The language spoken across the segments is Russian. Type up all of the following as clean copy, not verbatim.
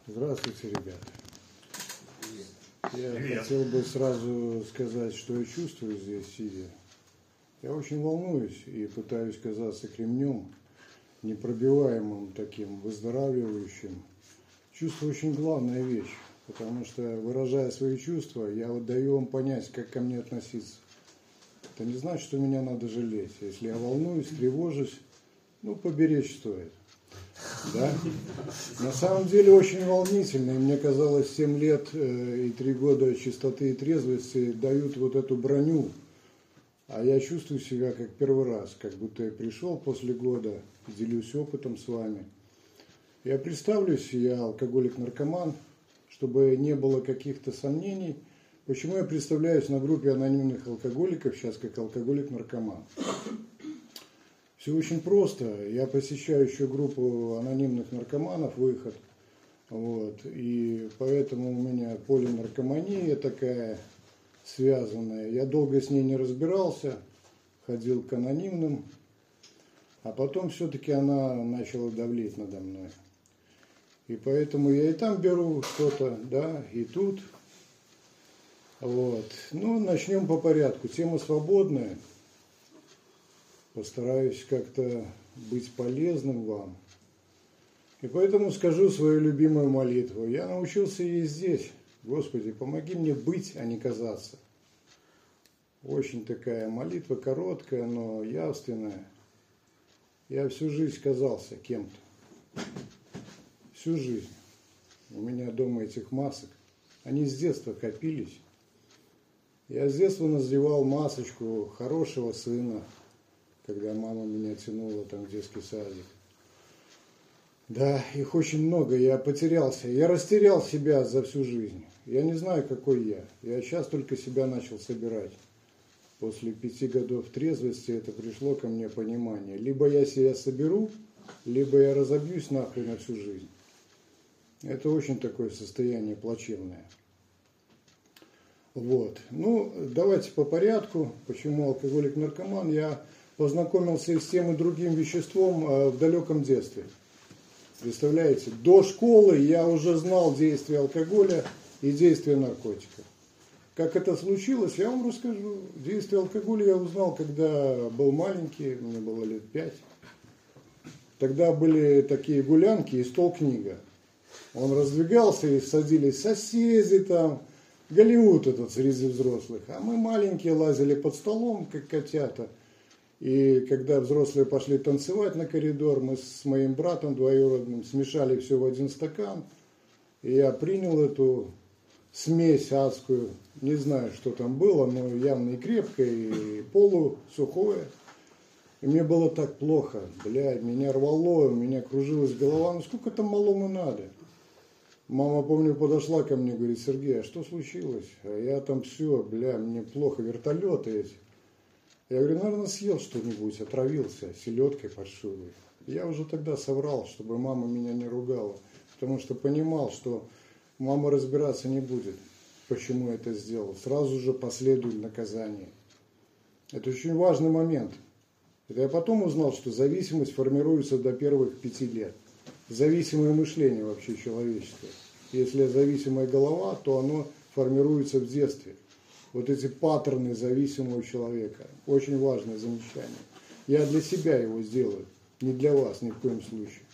Здравствуйте, ребята. Я хотел бы сразу сказать, что я чувствую здесь, сидя. Я очень волнуюсь и пытаюсь казаться кремнем, непробиваемым таким, выздоравливающим. Чувство очень главная вещь, потому что, выражая свои чувства, я вот даю вам понять, как ко мне относиться. Это не значит, что меня надо жалеть. Если я волнуюсь, тревожусь, поберечь стоит. Да? На самом деле очень волнительно, и мне казалось, 7 лет и 3 года чистоты и трезвости дают вот эту броню, а я чувствую себя как первый раз, как будто я пришел после года, делюсь опытом с вами. Я представлюсь, я алкоголик-наркоман, чтобы не было каких-то сомнений, почему я представляюсь на группе анонимных алкоголиков сейчас как алкоголик-наркоман. Все очень просто. Я посещаю еще группу анонимных наркоманов, выход. И поэтому у меня полинаркомания такая связанная. Я долго с ней не разбирался, ходил к анонимным, а потом все-таки она начала давлеть надо мной. И поэтому я и там беру что-то, да, и тут. Начнем по порядку. Тема свободная. Постараюсь как-то быть полезным вам. И поэтому скажу свою любимую молитву. Я научился ей здесь. Господи, помоги мне быть, а не казаться. Очень такая молитва короткая, но явственная. Я всю жизнь казался кем-то. Всю жизнь. У меня дома этих масок. Они с детства копились. Я с детства надевал масочку хорошего сына, когда мама меня тянула там в детский садик. Да, их очень много, я потерялся. Я растерял себя за всю жизнь. Я не знаю, какой я. Я сейчас только себя начал собирать. После 5 годов трезвости это пришло ко мне понимание. Либо я себя соберу, либо я разобьюсь нахрен на всю жизнь. Это очень такое состояние плачевное. Давайте по порядку. Почему алкоголик-наркоман? Я познакомился и с тем и другим веществом в далеком детстве. Представляете, до школы я уже знал действие алкоголя и действие наркотиков. Как это случилось, я вам расскажу. Действие алкоголя я узнал, когда был маленький, мне было лет 5. Тогда были такие гулянки и стол-книга. Он раздвигался, и садились соседи там, Голливуд этот среди взрослых. А мы маленькие лазили под столом, как котята. И когда взрослые пошли танцевать на коридор, мы с моим братом двоюродным смешали все в один стакан. И я принял эту смесь адскую. Не знаю, что там было, но явно и крепкое, и полусухое. И мне было так плохо. Меня рвало, у меня кружилась голова. Сколько там малому надо? Мама, помню, подошла ко мне, говорит: Сергей, а что случилось? А я там все, мне плохо, вертолеты эти. Я говорю: наверное, съел что-нибудь, отравился селедкой паршивой. Я уже тогда соврал, чтобы мама меня не ругала, потому что понимал, что мама разбираться не будет, почему я это сделал. Сразу же последует наказание. Это очень важный момент. Это я потом узнал, что зависимость формируется до первых 5 лет. Зависимое мышление вообще человечества. Если зависимая голова, то оно формируется в детстве. Вот эти паттерны зависимого человека. Очень важное замечание. Я для себя его сделаю, не для вас ни в коем случае.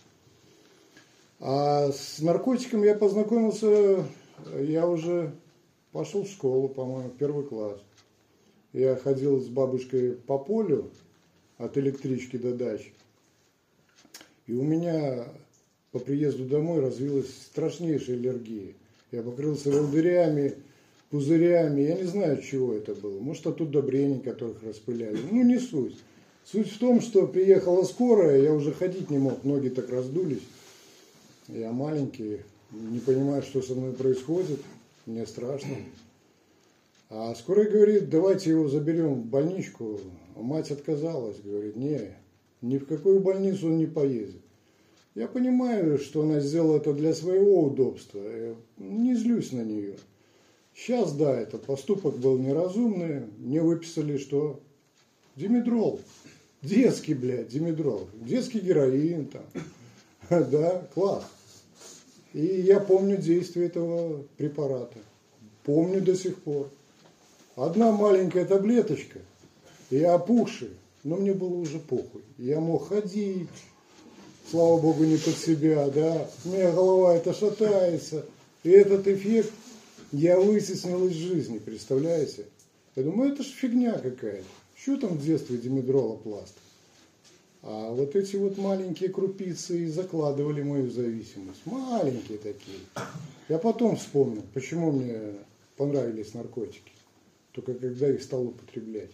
А с наркотиком я познакомился, я уже пошел в школу, по-моему, 1 класс. Я ходил с бабушкой по полю от электрички до дачи. И у меня по приезду домой развилась страшнейшая аллергия. Я покрылся волдырями, пузырями, я не знаю, чего это было. Может, от удобрений, которых распыляли. Не суть. Суть в том, что приехала скорая, я уже ходить не мог, ноги так раздулись. Я маленький, не понимаю, что со мной происходит, мне страшно. А скорая говорит: давайте его заберем в больничку. А мать отказалась, говорит: ни в какую больницу он не поедет. Я понимаю, что она сделала это для своего удобства, я не злюсь на нее. Сейчас, да, этот поступок был неразумный, мне выписали что? Димедрол. Детский, димедрол. Детский героин там. Да, класс. И я помню действие этого препарата. Помню до сих пор. Одна маленькая таблеточка, я опухший, но мне было уже похуй. Я мог ходить, слава богу, не под себя, да. У меня голова эта шатается. И этот эффект я вытеснил из жизни, представляете? Я думаю, это ж фигня какая-то. Что там в детстве димедролопласт? А вот эти вот маленькие крупицы и закладывали мою зависимость. Маленькие такие. Я потом вспомнил, почему мне понравились наркотики. Только когда их стал употреблять.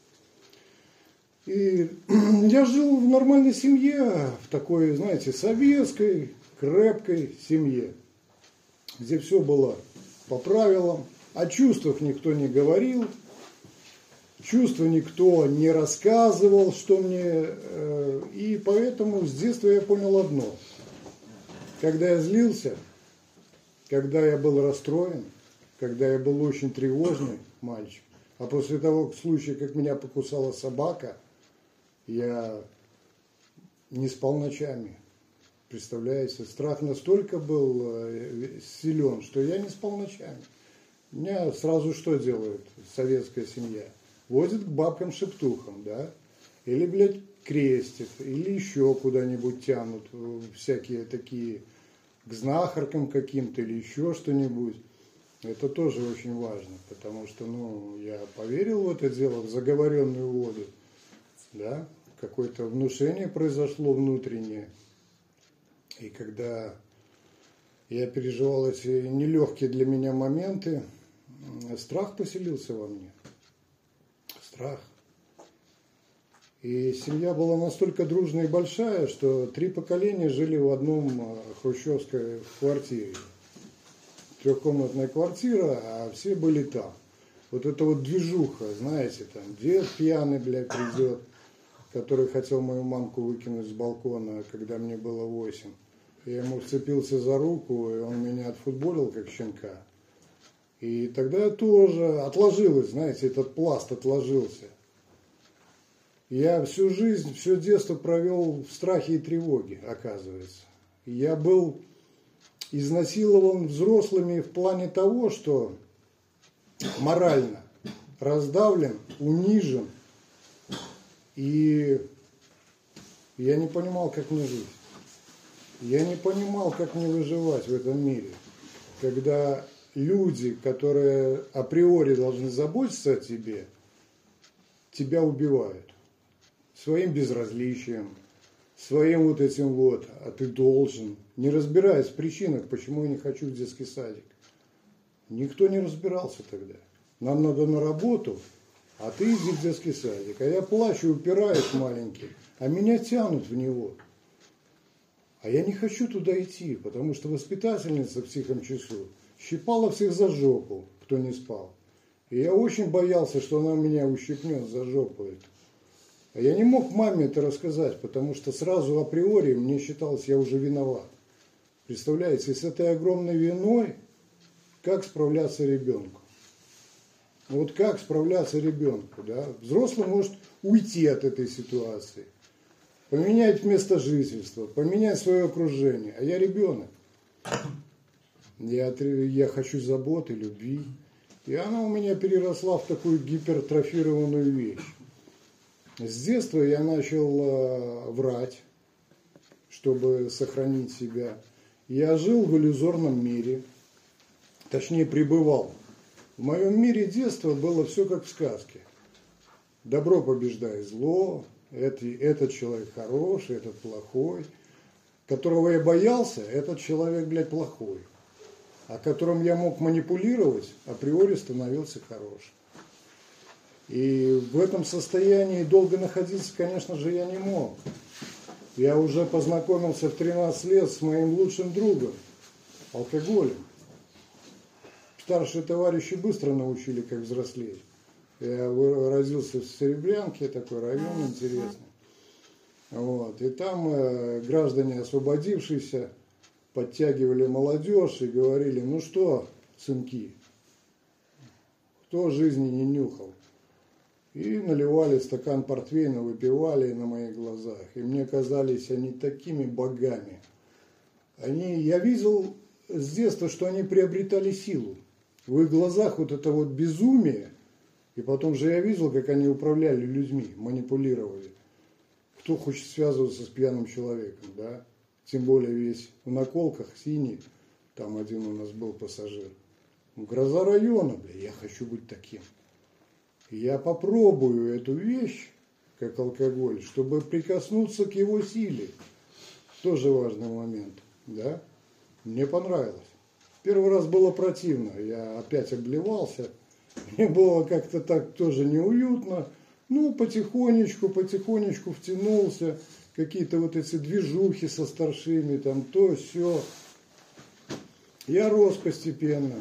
И я жил в нормальной семье, в такой, знаете, советской, крепкой семье, где все было по правилам, о чувствах никто не говорил, чувства никто не рассказывал, что мне, и поэтому с детства я понял одно. Когда я злился, когда я был расстроен, когда я был очень тревожный мальчик, а после того случая, как меня покусала собака, я не спал ночами. Представляете, страх настолько был силен, что я не спал ночами. Меня сразу что делает советская семья? Возит к бабкам-шептухам, да? Или, блядь, крестит, или еще куда-нибудь тянут, всякие такие, к знахаркам каким-то, или еще что-нибудь. Это тоже очень важно, потому что, я поверил в это дело, в заговоренную воду, да? Какое-то внушение произошло внутреннее. И когда я переживал эти нелегкие для меня моменты, страх поселился во мне. Страх. И семья была настолько дружная и большая, что 3 поколения жили в одном хрущевской квартире. 3-комнатная квартира, а все были там. Вот это вот движуха, знаете, там дед пьяный, блядь, придет, который хотел мою мамку выкинуть с балкона, когда мне было 8. Я ему вцепился за руку, и он меня отфутболил, как щенка. И тогда тоже отложилось, знаете, этот пласт отложился. Я всю жизнь, все детство провел в страхе и тревоге, оказывается. Я был изнасилован взрослыми в плане того, что морально раздавлен, унижен. И я не понимал, как мне жить. Я не понимал, как мне выживать в этом мире. Когда люди, которые априори должны заботиться о тебе, тебя убивают. Своим безразличием, своим вот этим вот, а ты должен, не разбираясь в причинах, почему я не хочу в детский садик. Никто не разбирался тогда. Нам надо на работу, а ты иди в детский садик. А я плачу, упираюсь маленький, а меня тянут в него. А я не хочу туда идти, потому что воспитательница в тихом часу щипала всех за жопу, кто не спал. И я очень боялся, что она меня ущипнет за жопу эту. А я не мог маме это рассказать, потому что сразу априори мне считалось, я уже виноват. Представляете, с этой огромной виной, как справляться ребенку? Вот как справляться ребенку, да? Взрослый может уйти от этой ситуации, поменять место жительства, поменять свое окружение. А я ребенок. Я хочу заботы, любви. И она у меня переросла в такую гипертрофированную вещь. С детства я начал врать, чтобы сохранить себя. Я жил в иллюзорном мире, точнее пребывал. В моем мире детства было все как в сказке. Добро побеждает зло, этот человек хороший, этот плохой. Которого я боялся, этот человек, блядь, плохой. А которым я мог манипулировать, априори становился хорошим. И в этом состоянии долго находиться, конечно же, я не мог. Я уже познакомился в 13 лет с моим лучшим другом, алкоголем. Старшие товарищи быстро научили, как взрослеть. Я родился в Серебрянке, такой район интересный. Вот. И там граждане, освободившиеся, подтягивали молодежь и говорили: ну что, сынки, кто жизни не нюхал? И наливали стакан портвейна, выпивали на моих глазах. И мне казались они такими богами. Я видел с детства, что они приобретали силу. В их глазах вот это вот безумие, и потом же я видел, как они управляли людьми, манипулировали. Кто хочет связываться с пьяным человеком, да? Тем более весь в наколках, синий, там один у нас был пассажир. Гроза района, бля, я хочу быть таким. Я попробую эту вещь, как алкоголь, чтобы прикоснуться к его силе. Тоже важный момент, да? Мне понравилось. Первый раз было противно, я опять обливался, мне было как-то так тоже неуютно. Ну, потихонечку втянулся, какие-то вот эти движухи со старшими, там то, сё. Я рос постепенно.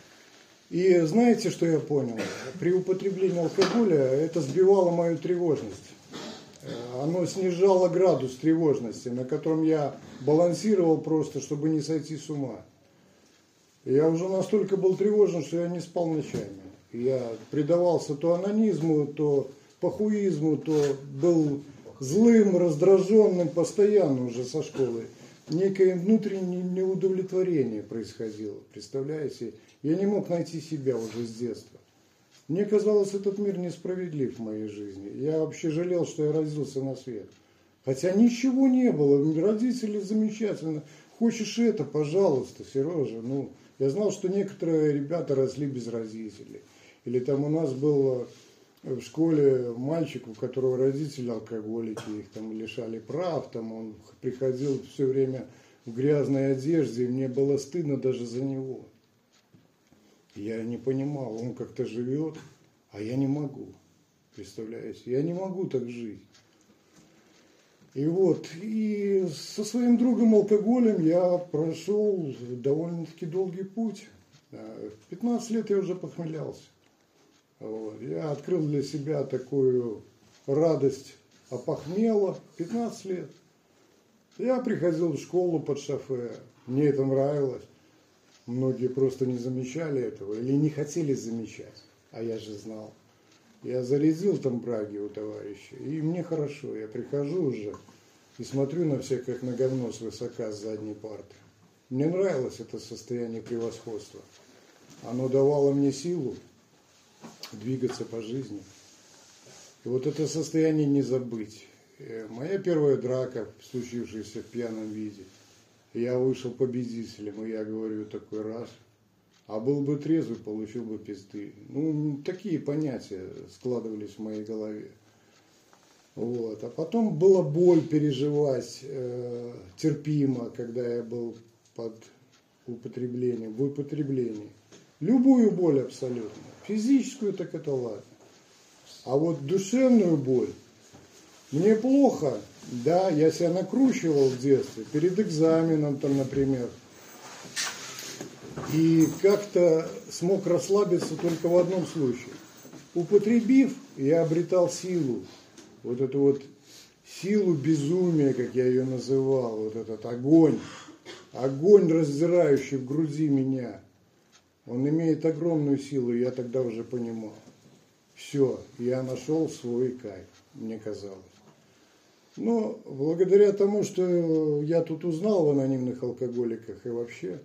И знаете, что я понял? При употреблении алкоголя это сбивало мою тревожность. Оно снижало градус тревожности, на котором я балансировал просто, чтобы не сойти с ума. Я уже настолько был тревожен, что я не спал ночами. Я предавался то анонизму, то похуизму, то был злым, раздраженным постоянно уже со школы. Некое внутреннее неудовлетворение происходило, представляете? Я не мог найти себя уже с детства. Мне казалось, этот мир несправедлив в моей жизни. Я вообще жалел, что я родился на свет. Хотя ничего не было, родители замечательно. Хочешь это, пожалуйста, Сережа. Ну, я знал, что некоторые ребята росли без родителей. Или там у нас был в школе мальчик, у которого родители алкоголики, их там лишали прав, там он приходил все время в грязной одежде, и мне было стыдно даже за него. Я не понимал, он как-то живет, а я не могу, представляете, я не могу так жить. И вот, и со своим другом алкоголем я прошел довольно-таки долгий путь. В 15 лет я уже похмелялся. Вот. Я открыл для себя такую радость опохмела, 15 лет. Я приходил в школу под шофе, мне это нравилось. Многие просто не замечали этого или не хотели замечать, а я же знал. Я зарядил там браги у товарища, и мне хорошо. Я прихожу уже и смотрю на всех, как на говно свысока с задней парты. Мне нравилось это состояние превосходства. Оно давало мне силу двигаться по жизни. И вот это состояние не забыть. Моя первая драка, случившаяся в пьяном виде, я вышел победителем, и я говорю такой раз. А был бы трезвый, получил бы пизды. Ну, такие понятия складывались в моей голове. Вот. А потом была боль переживать терпимо, когда я был под употреблением, в употреблении. Любую боль абсолютно. Физическую, так это ладно. А вот душевную боль, мне плохо, да, я себя накручивал в детстве, перед экзаменом там, например. И как-то смог расслабиться только в одном случае. Употребив, я обретал силу. Вот эту вот силу безумия, как я ее называл, вот этот огонь. Огонь, раздирающий в груди меня. Он имеет огромную силу, и я тогда уже понимал. Все, я нашел свой кайф, мне казалось. Но благодаря тому, что я тут узнал в анонимных алкоголиках и вообще,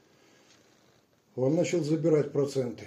он начал забирать проценты.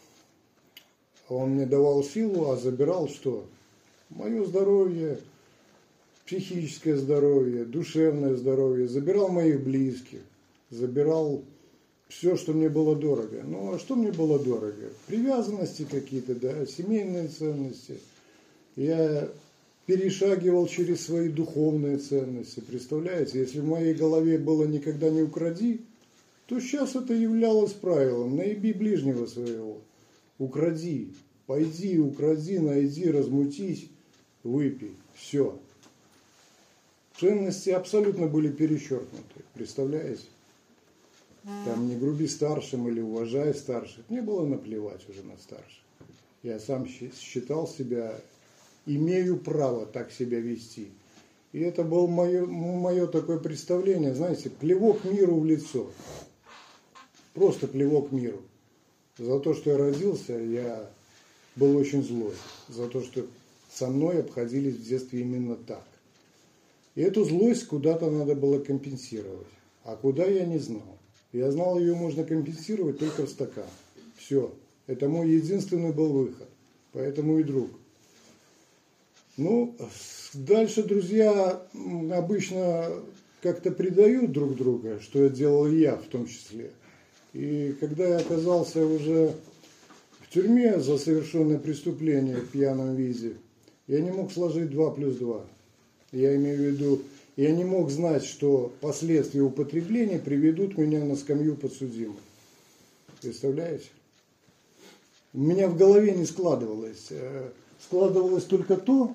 Он мне давал силу, а забирал что? Мое здоровье, психическое здоровье, душевное здоровье. Забирал моих близких, забирал все, что мне было дорого. Ну, а что мне было дорого? Привязанности какие-то, да, семейные ценности. Я перешагивал через свои духовные ценности. Представляете, если в моей голове было «никогда не укради», то сейчас это являлось правилом. Наеби ближнего своего. Укради. Пойди, укради, найди, размутись, выпей. Все. Ценности абсолютно были перечеркнуты. Представляете? Там не груби старшим или уважай старших. Мне было наплевать уже на старших. Я сам считал себя, имею право так себя вести. И это было мое такое представление, знаете, плевок миру в лицо. Просто плевок миру. За то, что я родился, я был очень злой. За то, что со мной обходились в детстве именно так. И эту злость куда-то надо было компенсировать. А куда, я не знал. Я знал, ее можно компенсировать только в стакан. Все. Это мой единственный был выход. Поэтому и друг. Ну, дальше друзья обычно как-то предают друг друга, что я делал и я в том числе. И когда я оказался уже в тюрьме за совершенное преступление в пьяном виде, я не мог сложить 2 плюс 2. Я имею в виду, я не мог знать, что последствия употребления приведут меня на скамью подсудимых. Представляете? У меня в голове не складывалось. Складывалось только то,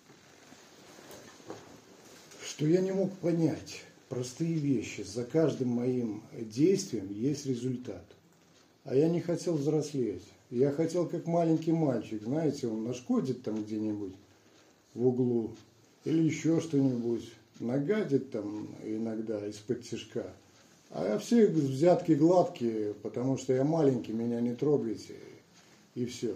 что я не мог понять простые вещи. За каждым моим действием есть результат. А я не хотел взрослеть. Я хотел, как маленький мальчик, знаете, он нашкодит там где-нибудь в углу или еще что-нибудь, нагадит там иногда из-под тишка. А все взятки гладкие, потому что я маленький, меня не трогайте, и все.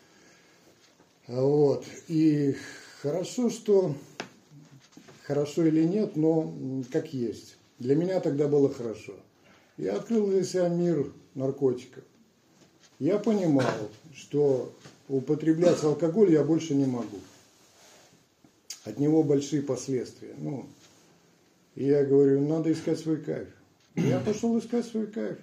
Вот. И хорошо, что... Хорошо или нет, но как есть. Для меня тогда было хорошо. Я открыл для себя мир наркотиков. Я понимал, что употреблять алкоголь я больше не могу. От него большие последствия. И я говорю, надо искать свой кайф. Я пошел искать свой кайф.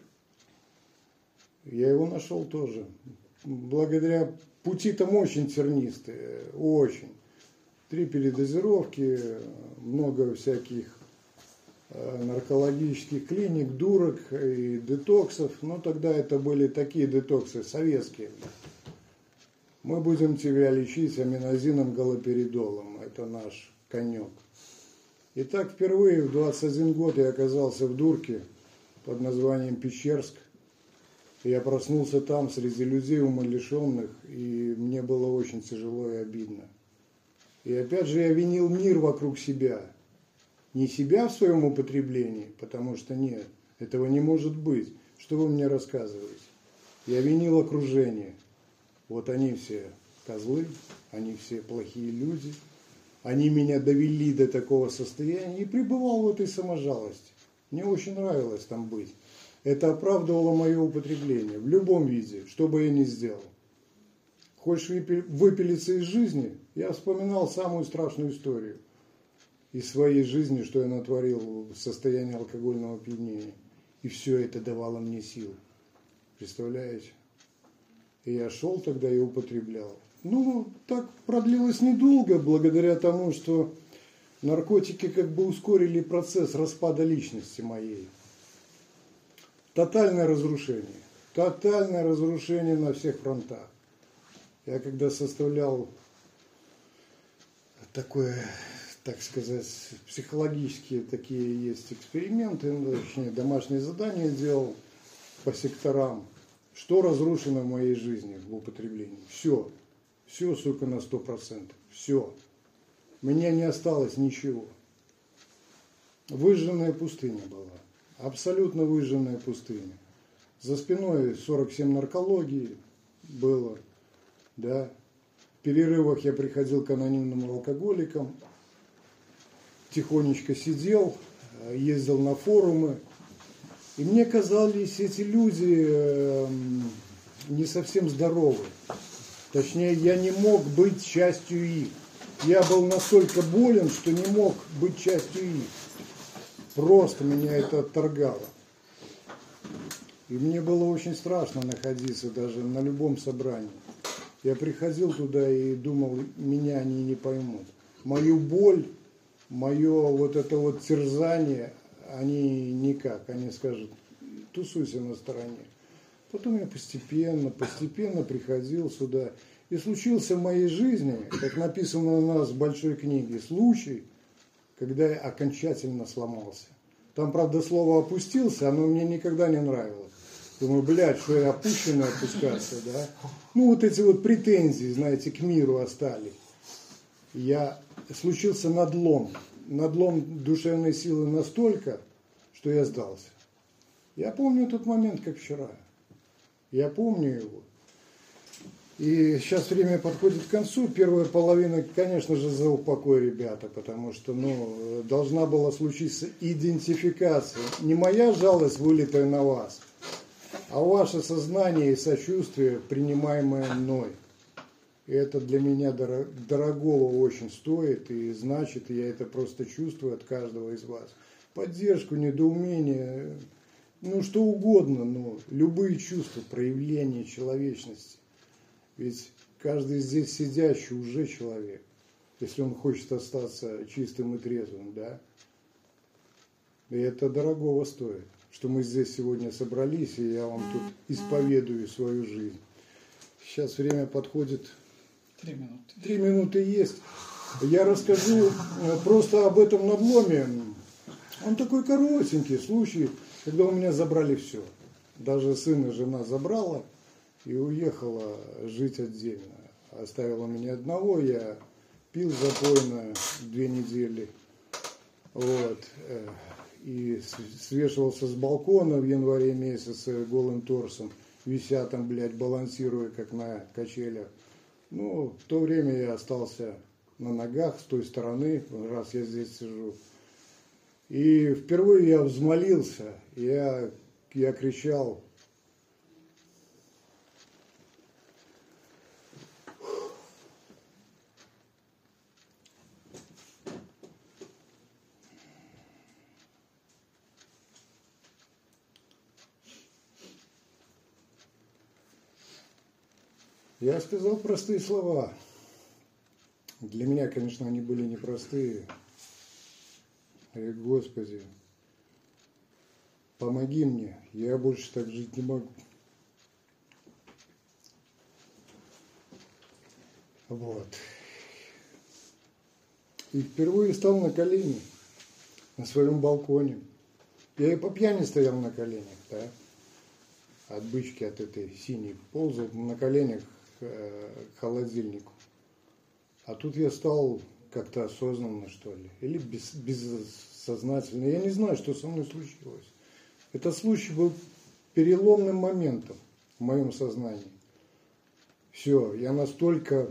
Я его нашел тоже. Благодаря пути там очень тернистые, очень. 3 передозировки, много всяких наркологических клиник, дурок и детоксов. Но тогда это были такие детоксы советские. Мы будем тебя лечить аминозином, галоперидолом. Это наш конек. Итак, впервые в 21 год я оказался в дурке под названием Печерск. Я проснулся там среди людей умалишенных, и мне было очень тяжело и обидно. И опять же я винил мир вокруг себя. Не себя в своем употреблении, потому что нет, этого не может быть. Что вы мне рассказываете? Я винил окружение. Вот они все козлы, они все плохие люди. Они меня довели до такого состояния и пребывал в этой саможалости. Мне очень нравилось там быть. Это оправдывало мое употребление в любом виде, что бы я ни сделал. Хочешь выпилиться из жизни? Я вспоминал самую страшную историю из своей жизни, что я натворил в состоянии алкогольного опьянения. И все это давало мне сил. Представляете? И я шел тогда и употреблял. Так продлилось недолго, благодаря тому, что наркотики как бы ускорили процесс распада личности моей. Тотальное разрушение на всех фронтах. Я когда составлял такое, так сказать, психологические такие есть эксперименты, точнее домашние задания делал по секторам, что разрушено в моей жизни в употреблении. Все, сука, на 100%. Все. У меня не осталось ничего. Выжженная пустыня была. Абсолютно выжженная пустыня. За спиной 47 наркологии было. Да. В перерывах я приходил к анонимным алкоголикам, тихонечко сидел, ездил на форумы. И мне казались эти люди не совсем здоровы. Точнее, я не мог быть частью их. Я был настолько болен, что не мог быть частью их. Просто меня это отторгало. И мне было очень страшно находиться даже на любом собрании. Я приходил туда и думал, меня они не поймут. Мою боль, мое вот это вот терзание, они никак. Они скажут, тусуйся на стороне. Потом я постепенно приходил сюда. И случился в моей жизни, как написано у нас в большой книге, случай, когда я окончательно сломался. Там, правда, слово «опустился», оно мне никогда не нравилось. Думаю, что я опущенный опускаться, да? Вот эти вот претензии, знаете, к миру остались. Случился надлом душевной силы настолько, что я сдался. Я помню тот момент, как вчера. Я помню его. И сейчас время подходит к концу. Первая половина, конечно же, за упокой, ребята, потому что должна была случиться идентификация. Не моя жалость, вылитая на вас, а ваше сознание и сочувствие, принимаемое мной. И это для меня дорогого очень стоит, и значит, я это просто чувствую от каждого из вас. Поддержку, недоумение, что угодно, но любые чувства, проявления человечности. Ведь каждый здесь сидящий уже человек, если он хочет остаться чистым и трезвым, да. И это дорогого стоит, что мы здесь сегодня собрались, и я вам тут исповедую свою жизнь. Сейчас время подходит. 3 минуты. 3 минуты есть. Я расскажу просто об этом надломе. Он такой коротенький случай, когда у меня забрали все. Даже сына жена забрала и уехала жить отдельно. Оставила меня одного, я пил запойно 2 недели. Вот. И свешивался с балкона в январе месяце голым торсом, вися там, балансируя, как на качелях. В то время я остался на ногах с той стороны, раз я здесь сижу. И впервые я взмолился, я кричал: я сказал простые слова. Для меня, конечно, они были непростые. Я говорю: Господи, помоги мне, я больше так жить не могу. Вот. И впервые стал на колени на своем балконе. Я и по пьяни стоял на коленях, да, от бычки, от этой синей, ползал на коленях к холодильнику. А тут я стал как-то осознанно, что ли, или бессознательно. Я не знаю, что со мной случилось. Этот случай был переломным моментом в моем сознании. Все, я настолько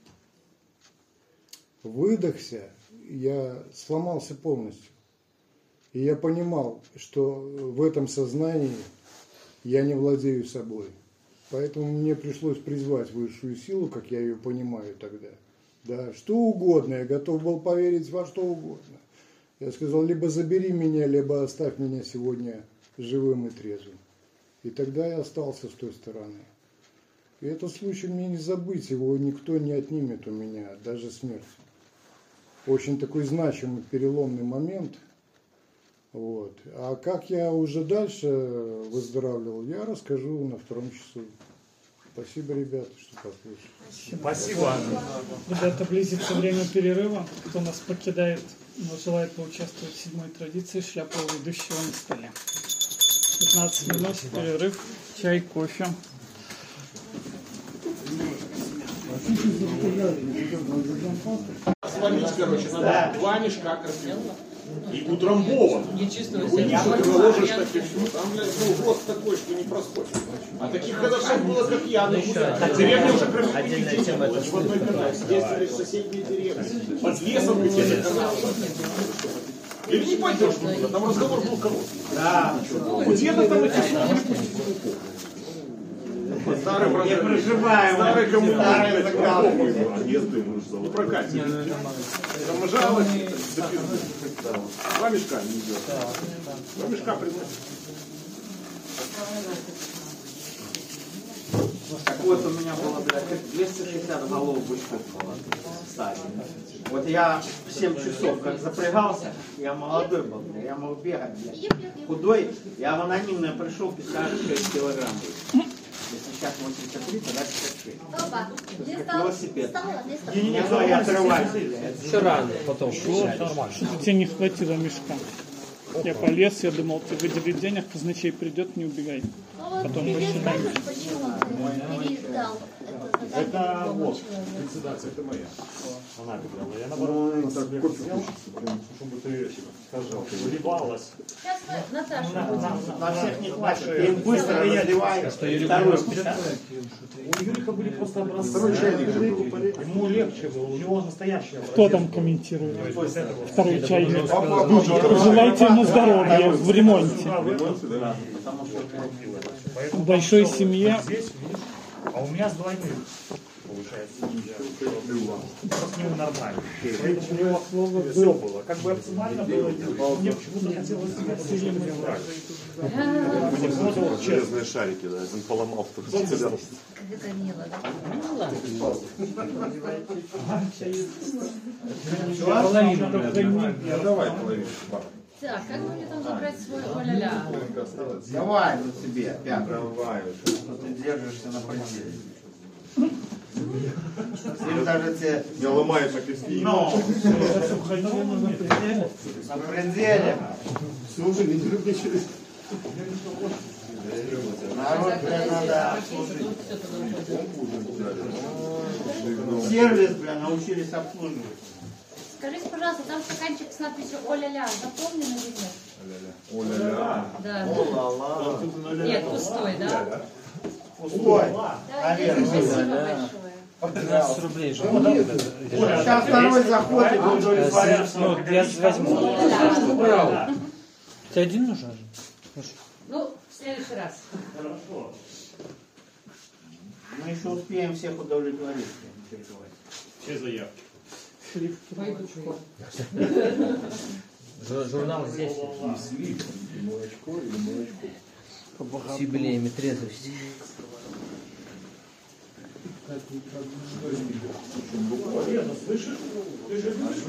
выдохся, я сломался полностью. И я понимал, что в этом сознании я не владею собой. Поэтому мне пришлось призвать высшую силу, как я ее понимаю тогда. Да, что угодно, я готов был поверить во что угодно. Я сказал: либо забери меня, либо оставь меня сегодня живым и трезвым. И тогда я остался с той стороны. И этот случай мне не забыть, его никто не отнимет у меня, даже смерть. Очень такой значимый, переломный момент. Вот. А как я уже дальше выздоравливал, я расскажу на 2 часу. Спасибо, ребята, что послушали. Спасибо. Ребята, близится время перерыва. Кто нас покидает, но желает поучаствовать в 7-й традиции, шляпа у ведущего на столе. 15 минут, перерыв, чай, кофе. Свалить, короче, надо 2 мешка красивых. И утрамбован. Наложишь так и все. Там, блядь, рост такой, что не проскочит. А таких ходовцов было, как я. Деревня уже красивее не было. В одной канале. Ездили в соседние деревни. Под лесом где-то канал. Или не пойдешь туда, там разговор был короткий. Да. Где-то там эти слова. Старый не проживаем. Старый коммунальный закал. Не прокатит. Там жалость. 2 мешка не идет. 2 мешка приносит. Так вот, у меня было, блядь, 260 голов бычков было в стадии. Вот я в 7 часов как запрягался, я молодой был, я мог бегать, блядь. Худой, я в анонимное пришел, 56 килограмм. Если сейчас 83, тогда 56. Как велосипед. Я отрываюсь. Все рано, потом. Что тебе не хватило мешка? Я полез, я думал, ты выделить денег, казначей придет, не убегай. Потом посчитаем. Почему ты передал? Это вот, председатель, это моя. Она говорила. Я наоборот себе хотел, чтобы ты сказал, ты улыбалась. Сейчас мы Наташу На всех не хватит. Ты их быстро разливаешь. Вторую печатаю. У Юрика были просто образцы. Ему легче было, у него настоящий образец. Кто там комментирует? Второй чайник. Желайте ему здоровья в ремонте. В большой семье. Здесь, видишь, а у меня с двойным получается. Просто не нормально. Поэтому у него все было. Как бы оптимально было. Мне почему-то хотелось все время брать. Железные шарики, да, один поломал, кто-то потерял. как это мило, да? Давай половину. Так, как бы мне там забрать свой о-ля-ля? Давай на себе, пятый. Давай. Ты держишься на пределе. Или даже тебе... Не ломаешь, а киски. Ну, на пределе. Слушай, не люблю через... Народ надо обслужить. Сервис, бля, научились обслуживать. Скажите, пожалуйста, там стаканчик с надписью «О-ля-ля» заполнен или нет? Оля-ля. Да. О-ла-ла. Нет, пустой, да? Ой, Да, ясно, спасибо большое. 15 рублей же. сейчас второй заходит, он удовлетворяется. Ну, я возьму. О-ля-ля. Тебе один нужен? Ну, в следующий раз. Хорошо. Мы еще успеем всех удовлетворить. Не переживайте. Все заявки. Журнал здесь. Молочко или молочко. С юбилеями трезвости. Лена, слышишь? Ты же любишь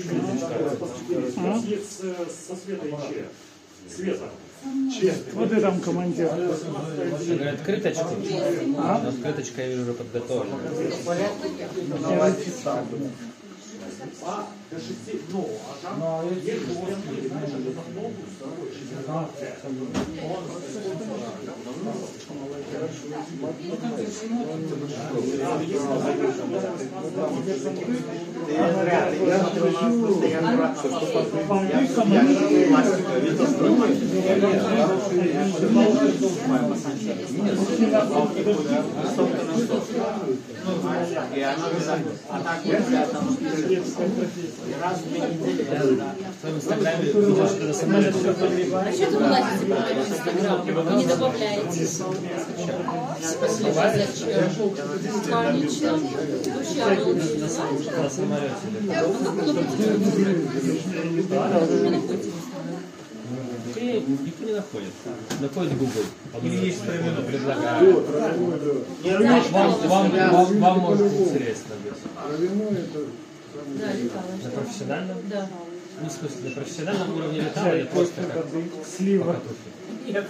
нашу съезд со Светой Че? Света. Вот и там командир. Говорят, открыточку. А? Открыточка, я вижу, уже подготовлена. До 6, ну, а там есть у вас, знаешь, этот автобус, такой 65. Ты зря, ты смотрю, у нас постоянно брат. Я не пластика, видел, и оно а так вот там раз в 2 недели. В твоем инстаграме видишь, что на самолете. А что вы платите в Инстаграм? Не добавляете? Спасибо, зачем? Конечно. На самолете. Никто не находит. Находит Google. Или есть травяной, предлагаю. Вам может быть интересно быть. Травяной это... Да, летала. На профессиональном? Да. Ну, в смысле, на профессиональном уровне летала или просто как Слива. Я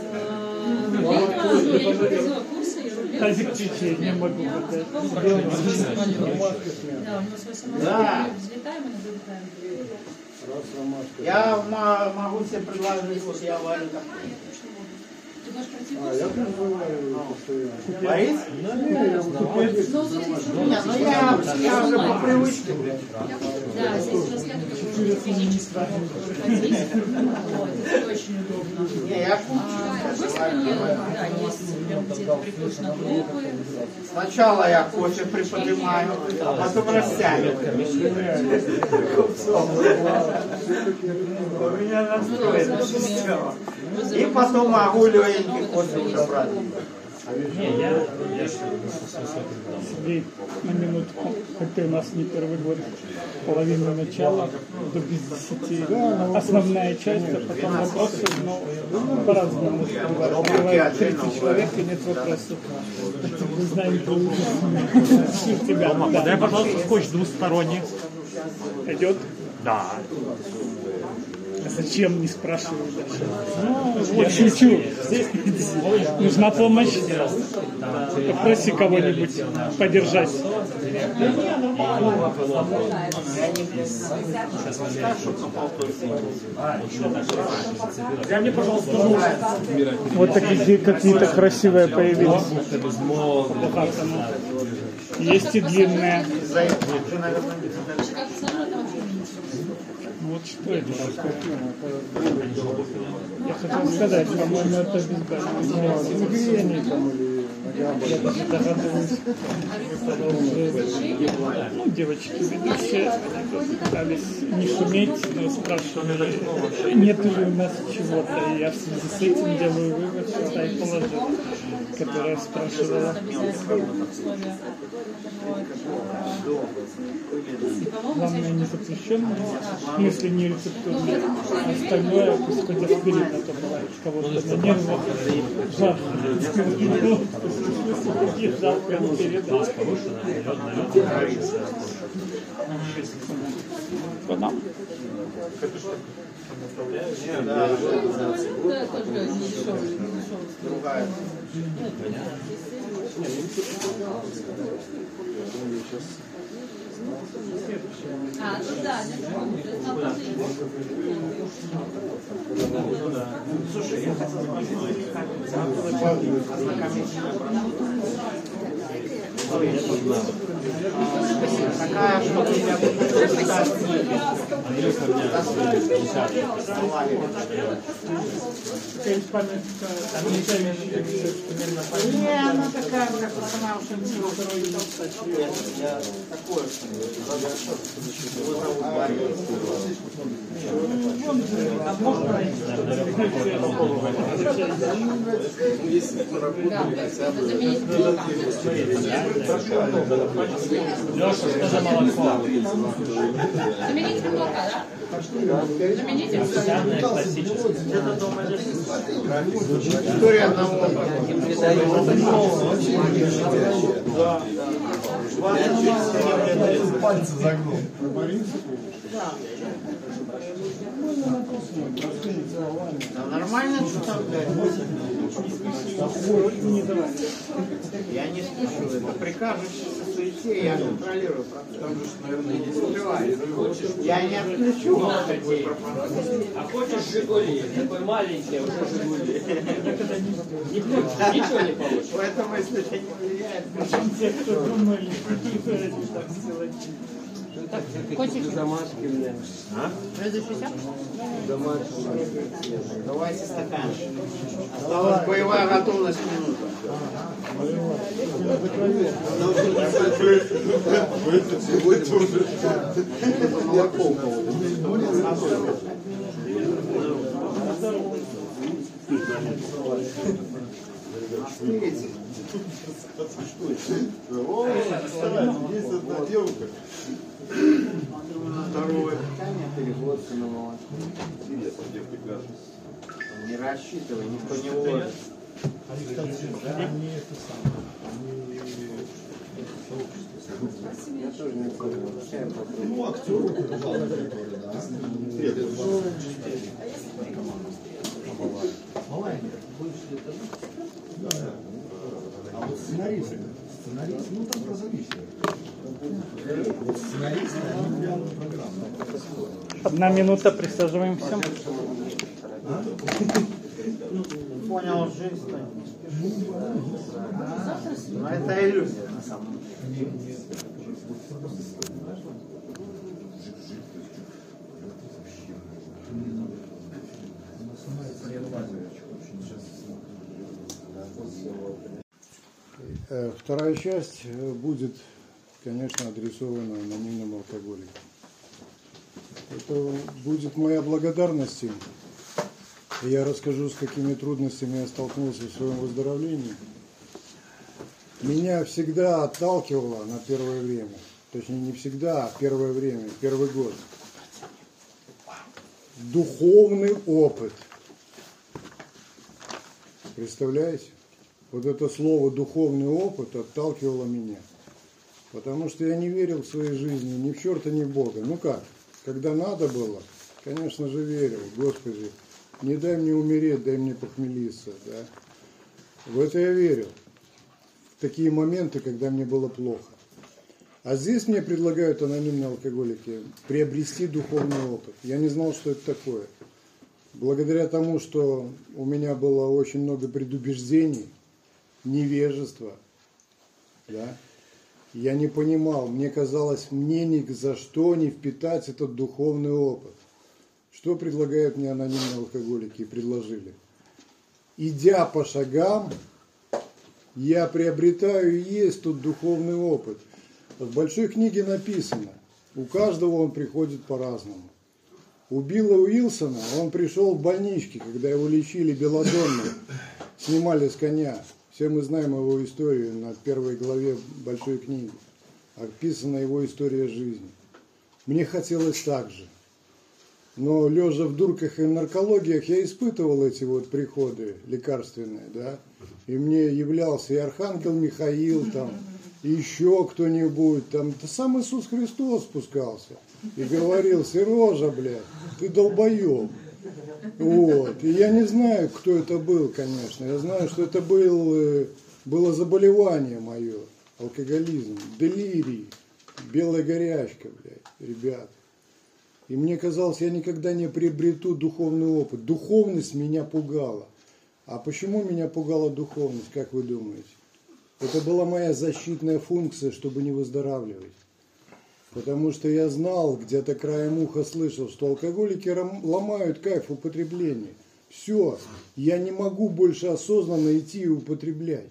не проходила курсы, я рублю. Тазик чечи, не могу. Это Да, у него свой самолет. Да. Взлетаем и вылетаем. Раз ромашка. Я могу себе предложить, вот я варю такой. Ты можешь пройти А, курс? я прям бываю постоянно. Варить? Нет, ну я уже по привычке. Да, здесь раскладываешь физически. Вот, это очень удобно. Не, я Курсы, да, есть прям где-то приходишь на группы. сначала я кофе приподнимаю, а потом растягиваю. У меня настроена система. И потом могу легенький кофе уже брать. Не, я Сергей, на минутку, как ты у нас не первый год, половина начала до без 10, основная часть, а потом вопросы, но по-разному. Бывает 30 человек и нет вопросов. Мы знаем, что тебя. Дай, пожалуйста, скотч двусторонний. Идет? Да. Зачем, не спрашиваю даже. Я шучу. Нужна помощь? Попроси кого-нибудь поддержать. Вот такие какие-то красивые появились. Есть и длинные. Вот что это такое? Я хотел сказать, по-моему, это безбожное. Я даже догадываюсь. Ну, девочки ведущие, они пытались не шуметь, но спрашивали, нет ли у нас чего-то. И я в связи с этим делаю вывод, что та и положила, которая спрашивала. Главное, не запрещенное, в смысле не рецептурное, а остальное пусть хоть аспирин, а то бывает кого-то на нервах жарко. Какие жалкие аспирины. Продам. Слушай, я хотел такая штука у меня не, она такая, как сама уже я такое, Леша, что за молоко? Замените молоко, да? Замените. Овсяное, классическое. история одного. Пальцы загнул. Да нормально, что там, блядь? Я не спешу, это прикажущийся суете, я контролирую процесс. Наверное, не скрываю. Я не отключу такой пропагандист. А хочешь «Жигули»? Такой маленький, уже «Жигули». Не хочешь, ничего не получишь. В этом смысле это не влияет. Те, кто думали, что это так сделать. Домашний, Давайте стакан. Осталась боевая готовность минута. Молоко у кого-то. Есть одна девушка. Второе питание переводится на молоко. Не рассчитывай, никто не ловит. Я тоже не понял. Ну, актеры, которые, А вот сценаристы, ну там разовисели. Вот сценаристы, они прям программу. 1 минута, присаживаемся. Понял, жизнь. Но это иллюзия на самом деле. Вторая часть будет, конечно, адресована анонимным алкоголикам. Это будет моя благодарность им. И я расскажу, с какими трудностями я столкнулся в своем выздоровлении. Меня всегда отталкивало на первое время, точнее не всегда, а первое время, первый год, духовный опыт. Представляете? Вот это слово «духовный опыт» отталкивало меня. Потому что я не верил в своей жизни ни в черта, ни в Бога. Ну как? Когда надо было, Конечно же верил. Господи, не дай мне умереть, дай мне похмелиться. Да? В это я верил. В такие моменты, когда мне было плохо. А здесь мне предлагают анонимные алкоголики приобрести духовный опыт. Я не знал, что это такое. Благодаря тому, что у меня было очень много предубеждений, невежества, да, я не понимал, мне казалось, мне ни за что не впитать этот духовный опыт. Что предлагают мне анонимные алкоголики и предложили? Идя по шагам, я приобретаю и есть тут духовный опыт. В большой книге написано, у каждого он приходит по-разному. У Билла Уилсона он пришел в больничке, когда его лечили белладонной, снимали с коня. Все мы знаем его историю на первой главе большой книги. Описана его история жизни. Мне хотелось так же. Но лежа в дурках и наркологиях, я испытывал эти вот приходы лекарственные, да. И мне являлся и архангел Михаил там, и еще кто-нибудь там. Да сам Иисус Христос спускался и говорил: Сережа, блядь, ты долбоеб. Вот. И я не знаю, кто это был, конечно. Я знаю, что это было заболевание мое, алкоголизм, делирий, белая горячка, блядь, ребят. И мне казалось, я никогда не приобрету духовный опыт. Духовность меня пугала. А почему меня пугала духовность, как вы думаете? Это была моя защитная функция, чтобы не выздоравливать. Потому что я знал, где-то краем уха слышал, что алкоголики ломают кайф употребления. Все, я не могу больше осознанно идти и употреблять.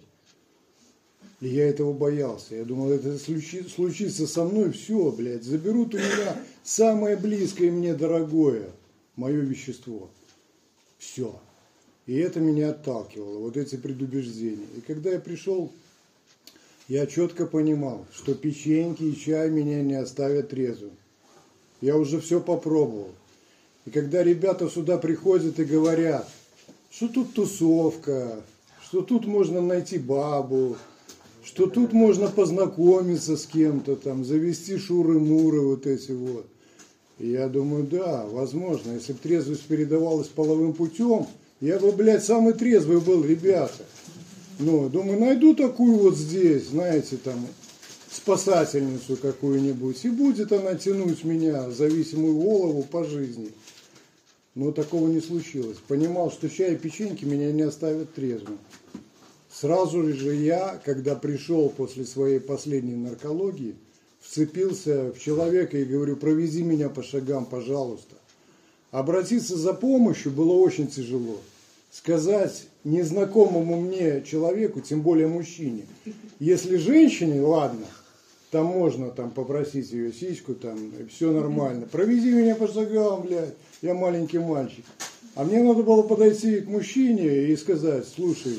И я этого боялся. Я думал, это случится со мной, все, блядь, заберут у меня самое близкое мне дорогое, мое вещество. Все. И это меня отталкивало, вот эти предубеждения. И когда я пришел, я четко понимал, что печеньки и чай меня не оставят трезвым. Я уже все попробовал. И когда ребята сюда приходят и говорят, что тут тусовка, что тут можно найти бабу, что тут можно познакомиться с кем-то, там, завести шуры-муры вот эти вот. И я думаю, да, возможно, если бы трезвость передавалась половым путем, я бы, блядь, самый трезвый был, ребята. Ну, думаю, найду такую вот здесь, знаете, там, спасательницу какую-нибудь, и будет она тянуть меня, зависимую голову, по жизни. Но такого не случилось. Понимал, что чай и печеньки меня не оставят трезвым. Сразу же я, когда пришел после своей последней наркологии, вцепился в человека и говорю, провези меня по шагам, пожалуйста. Обратиться за помощью было очень тяжело. Сказать незнакомому мне человеку, тем более мужчине, если женщине, ладно, там можно там попросить ее сиську, там все нормально. Провези меня по шагам, блядь, я маленький мальчик. А мне надо было подойти к мужчине и сказать, слушай,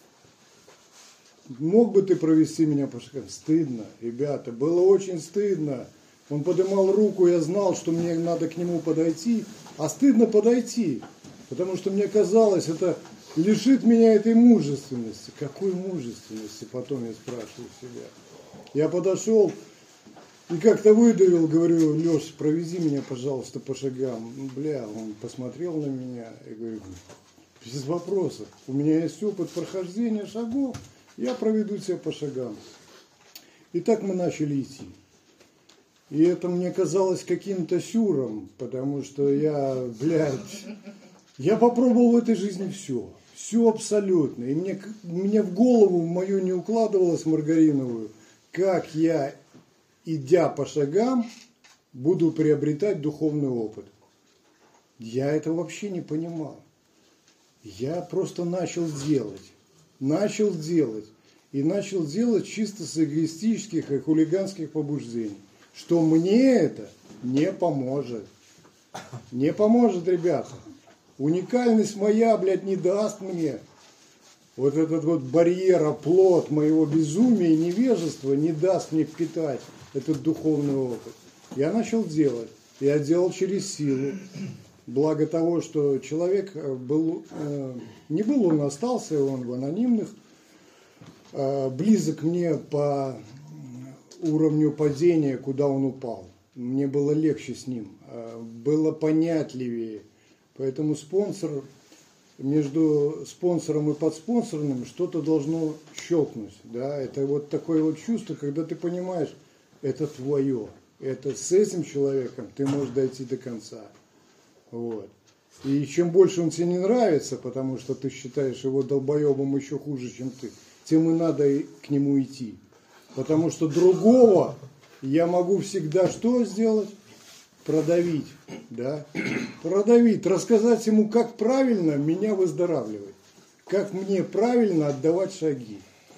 мог бы ты провести меня по шагам? Стыдно, ребята, было очень стыдно. Он поднимал руку, я знал, что мне надо к нему подойти, а стыдно подойти, потому что мне казалось, это лишит меня этой мужественности. Какой мужественности? Потом я спрашиваю себя. Я подошел и как-то выдавил, говорю, Леш, провези меня, пожалуйста, по шагам. Бля, он посмотрел на меня и говорит, без вопросов, у меня есть опыт прохождения шагов, я проведу тебя по шагам. И так мы начали идти. И это мне казалось каким-то сюром, потому что я, блядь, я попробовал в этой жизни все. Все абсолютно. И мне в голову мою не укладывалось маргариновую, как я, идя по шагам, буду приобретать духовный опыт. Я это вообще не понимал. Я просто начал делать. И начал делать чисто с эгоистических и хулиганских побуждений. Что мне это не поможет. Не поможет, ребята. Уникальность моя, блядь, не даст мне. Вот этот вот барьер, оплот моего безумия и невежества не даст мне впитать этот духовный опыт. Я начал делать. Я делал через силу. Благо того, что человек был, не был, он остался, он в анонимных, близок мне по уровню падения, куда он упал. мне было легче с ним, было понятливее. Поэтому между спонсором и подспонсорным что-то должно щелкнуть. Да? Это вот такое вот чувство, когда ты понимаешь, это твое. Это с этим человеком ты можешь дойти до конца. Вот. И чем больше он тебе не нравится, потому что ты считаешь его долбоебом еще хуже, чем ты, тем и надо к нему идти. Потому что другого я могу всегда что сделать? Продавить. Да? Продавить, рассказать ему, как правильно меня выздоравливать. Как мне правильно отдавать шаги.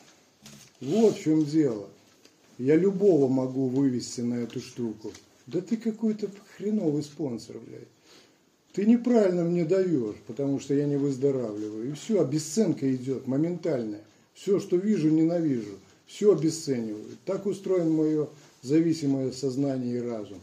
Вот в чем дело. Я любого могу вывести на эту штуку. Да ты какой-то хреновый спонсор, блядь. Ты неправильно мне даешь, потому что я не выздоравливаю. И все, обесценка идет, моментальная. Все, что вижу, ненавижу. Все обесцениваю. Так устроено мое зависимое сознание и разум.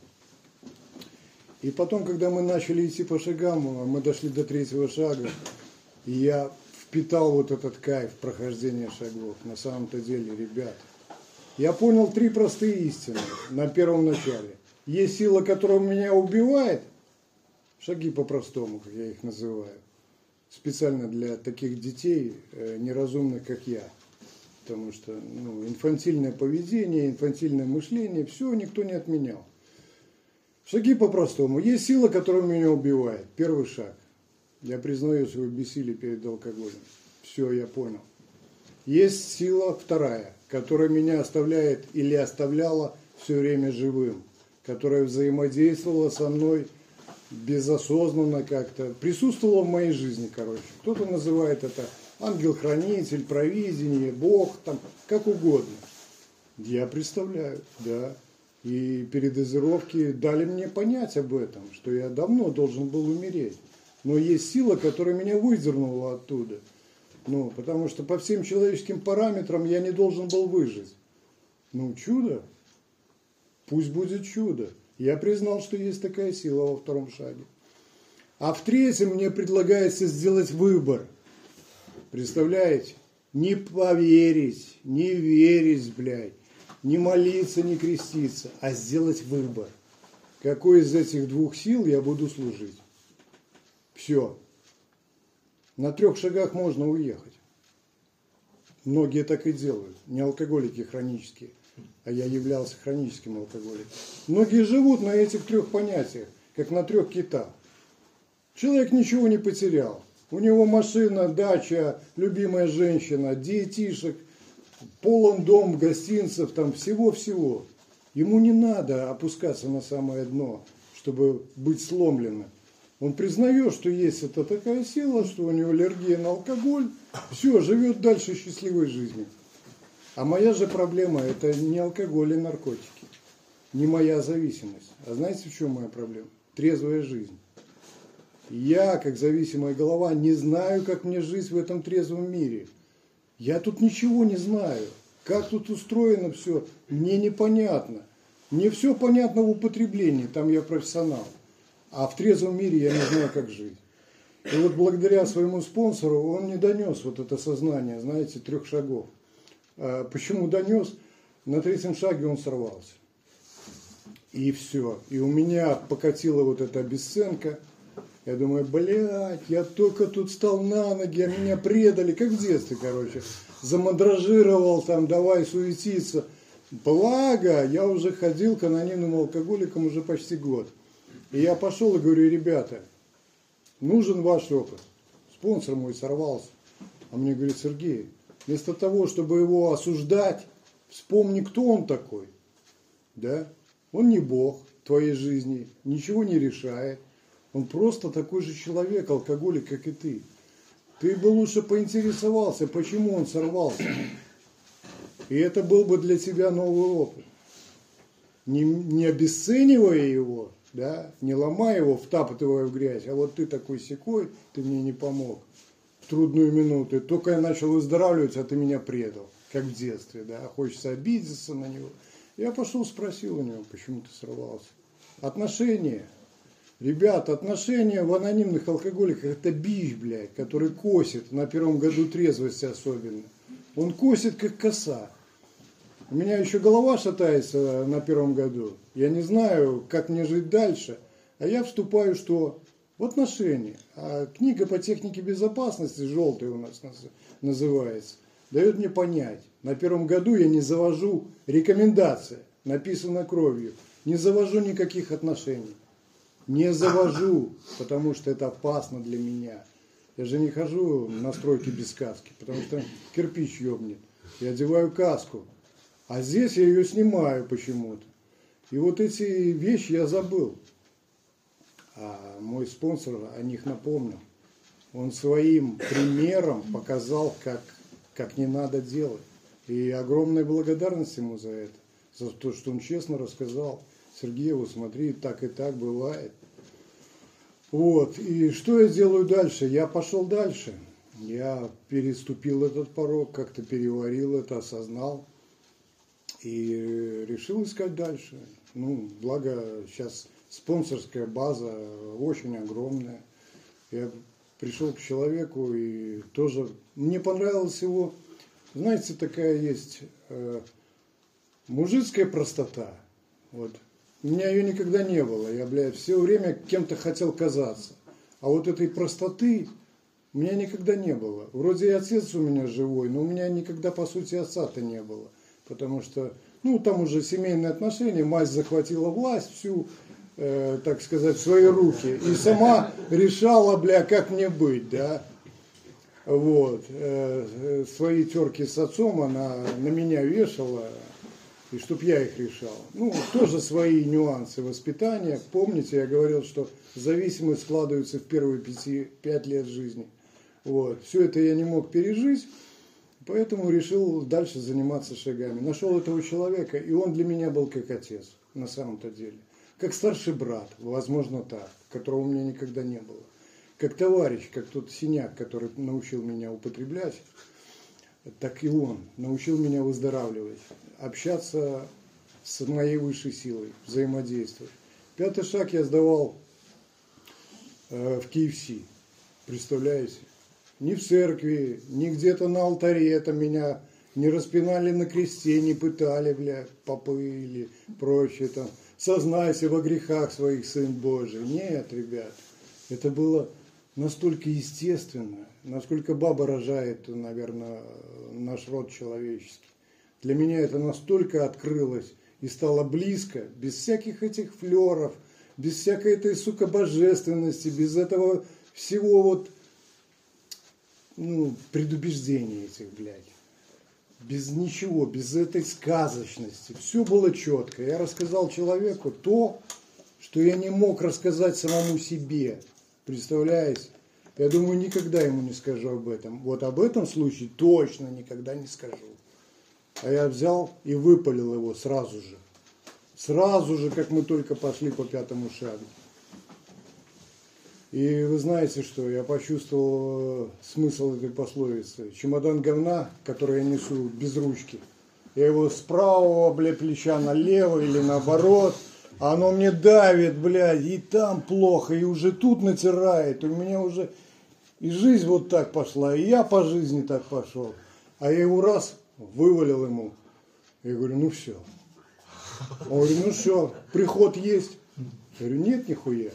И потом, когда мы начали идти по шагам, мы дошли до 3-го шага, и я впитал вот этот кайф прохождения шагов. На самом-то деле, ребят, я понял 3 простые истины на первом начале. Есть сила, которая меня убивает, шаги по-простому, как я их называю, специально для таких детей, неразумных, как я. Потому что инфантильное поведение, инфантильное мышление, все никто не отменял. Шаги по-простому. Есть сила, которая меня убивает. Первый шаг. Я признаю свое бессилие перед алкоголем. Все, я понял. Есть сила вторая, которая меня оставляет или оставляла все время живым. Которая взаимодействовала со мной безосознанно как-то. Присутствовала в моей жизни, короче. Кто-то называет это ангел-хранитель, провидение, Бог, там, как угодно. Я представляю, да. И передозировки дали мне понять об этом, что я давно должен был умереть. Но есть сила, которая меня выдернула оттуда. Потому что по всем человеческим параметрам я не должен был выжить. Чудо. Пусть будет чудо. Я признал, что есть такая сила во 2-м шаге. А в 3-м мне предлагается сделать выбор. Представляете? Не поверить, не верить, блядь. Не молиться, не креститься, а сделать выбор. Какой из этих 2 сил я буду служить. Все. На 3 шагах можно уехать. Многие так и делают. Не алкоголики хронические, а я являлся хроническим алкоголиком. Многие живут на этих 3 понятиях, как на 3 китах. Человек ничего не потерял. У него машина, дача, любимая женщина, детишек, полон дом, гостинцев, там всего-всего. Ему не надо опускаться на самое дно, чтобы быть сломленным. Он признает, что есть это такая сила, что у него аллергия на алкоголь. Все, живет дальше счастливой жизнью. А моя же проблема – это не алкоголь и наркотики. Не моя зависимость. А знаете, в чем моя проблема? Трезвая жизнь. Я, как зависимая голова, не знаю, как мне жить в этом трезвом мире. Я тут ничего не знаю. Как тут устроено все, мне непонятно. Мне все понятно в употреблении, там я профессионал. А в трезвом мире я не знаю, как жить. И вот благодаря своему спонсору он мне донес вот это сознание, знаете, 3 шагов. Почему донес? На 3-м шаге он сорвался. И все. И у меня покатила вот эта обесценка. Я думаю, блядь, я только тут встал на ноги, а меня предали, как в детстве, короче. Замандражировал там, давай суетиться. Благо, я уже ходил к анонимным алкоголикам уже почти год. И я пошел и говорю, ребята, нужен ваш опыт. Спонсор мой сорвался. А мне говорит, Сергей, вместо того, чтобы его осуждать, вспомни, кто он такой. Да? Он не Бог твоей жизни, ничего не решает. Он просто такой же человек, алкоголик, как и ты. Ты бы лучше поинтересовался, почему он сорвался. И это был бы для тебя новый опыт. Не обесценивая его, да, не ломая его, втаптывая в грязь, а вот ты такой сякой, ты мне не помог в трудную минуту. Только я начал выздоравливать, а ты меня предал, как в детстве, да, хочется обидеться на него. Я пошел, спросил у него, почему ты сорвался. Отношения. Ребята, отношения в анонимных алкоголиках это бич, блядь, который косит на 1-м году трезвости особенно. Он косит как коса. У меня еще голова шатается на первом году. Я не знаю, как мне жить дальше. А я вступаю что? В отношения. А книга по технике безопасности, желтая у нас называется, дает мне понять. На первом году я не завожу рекомендации, написано кровью. Не завожу никаких отношений. Не завожу, потому что это опасно для меня. Я же не хожу на стройки без каски, потому что кирпич ёбнет. Я одеваю каску. А здесь я ее снимаю почему-то. И вот эти вещи я забыл. А мой спонсор о них напомнил. Он своим примером показал, как не надо делать. И огромная благодарность ему за это. За то, что он честно рассказал. Сергей, вот смотри, так и так бывает. Вот. И что я делаю дальше? Я пошел дальше. Я переступил этот порог, как-то переварил это, осознал. И решил искать дальше. Ну, благо сейчас спонсорская база очень огромная. Я пришел к человеку и тоже... Мне понравилась его... Знаете, такая есть мужицкая простота. Вот. У меня ее никогда не было. Я, блядь, все время кем-то хотел казаться. А вот этой простоты у меня никогда не было. Вроде и отец у меня живой, но у меня никогда, по сути, отца-то не было. Потому что, ну, там уже семейные отношения, мать захватила власть всю, так сказать, в свои руки. И сама решала, бля, как мне быть, да. Вот. Свои терки с отцом она на меня вешала, и чтоб я их решал. Ну, тоже свои нюансы воспитания. Помните, я говорил, что зависимость складывается в первые 5 лет жизни. Вот. Все это я не мог пережить, поэтому решил дальше заниматься шагами. Нашел этого человека, и он для меня был как отец, на самом-то деле. Как старший брат, возможно так, которого у меня никогда не было. Как товарищ, как тот синяк, который научил меня употреблять, так и он научил меня выздоравливать, общаться с моей высшей силой, взаимодействовать. 5-й шаг я сдавал в KFC, представляете? Ни в церкви, ни где-то на алтаре это меня не распинали на кресте, не пытали, бля, попы или прочее там. Сознайся во грехах своих, Сын Божий. Нет, ребят, это было настолько естественно, насколько баба рожает, наверное, наш род человеческий. Для меня это настолько открылось и стало близко, без всяких этих флеров, без всякой этой, сука, божественности, без этого всего вот, ну, предубеждений этих, блядь. Без ничего, без этой сказочности. Все было четко. Я рассказал человеку то, что я не мог рассказать самому себе. Представляете? Я думаю, никогда ему не скажу об этом. Вот об этом случае точно никогда не скажу. А я взял и выпалил его сразу же. Сразу же, как мы только пошли по 5-му шагу. И вы знаете что, я почувствовал смысл этой пословицы. Чемодан говна, который я несу без ручки. Я его с правого, бля, плеча налево или наоборот. А оно мне давит, блядь, и там плохо, и уже тут натирает. У меня уже и жизнь вот так пошла, и я по жизни так пошел. А я его раз вывалил ему. Я говорю, ну все. Он говорит, ну все, приход есть. Я говорю, нет, нихуя.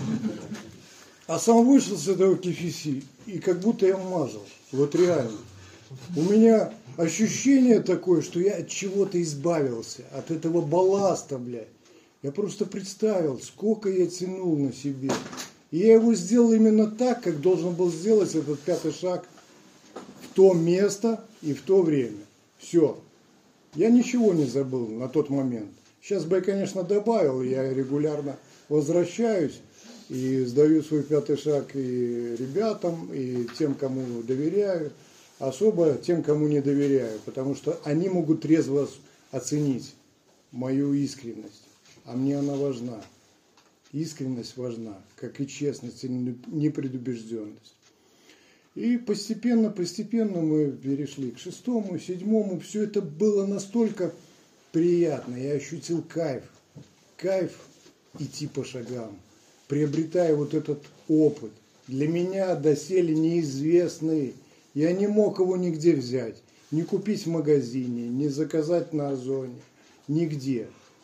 А сам вышел с этого KFC, и как будто я мазал. Вот реально. У меня ощущение такое, что я от чего-то избавился. От этого балласта, блядь. Я просто представил, сколько я тянул на себе. И я его сделал именно так, как должен был сделать этот 5-й шаг в то место и в то время. Все. Я ничего не забыл на тот момент. Сейчас бы я, конечно, добавил, я регулярно возвращаюсь и сдаю свой 5-й шаг и ребятам, и тем, кому доверяю. Особо тем, кому не доверяю, потому что они могут трезво оценить мою искренность. А мне она важна. Искренность важна, как и честность, и непредубежденность. И постепенно мы перешли к 6-му, 7-му. Все это было настолько приятно. Я ощутил кайф. Кайф идти по шагам, приобретая вот этот опыт. Для меня доселе неизвестный Я не мог его нигде взять. Не купить в магазине, не заказать на Озоне. Нигде.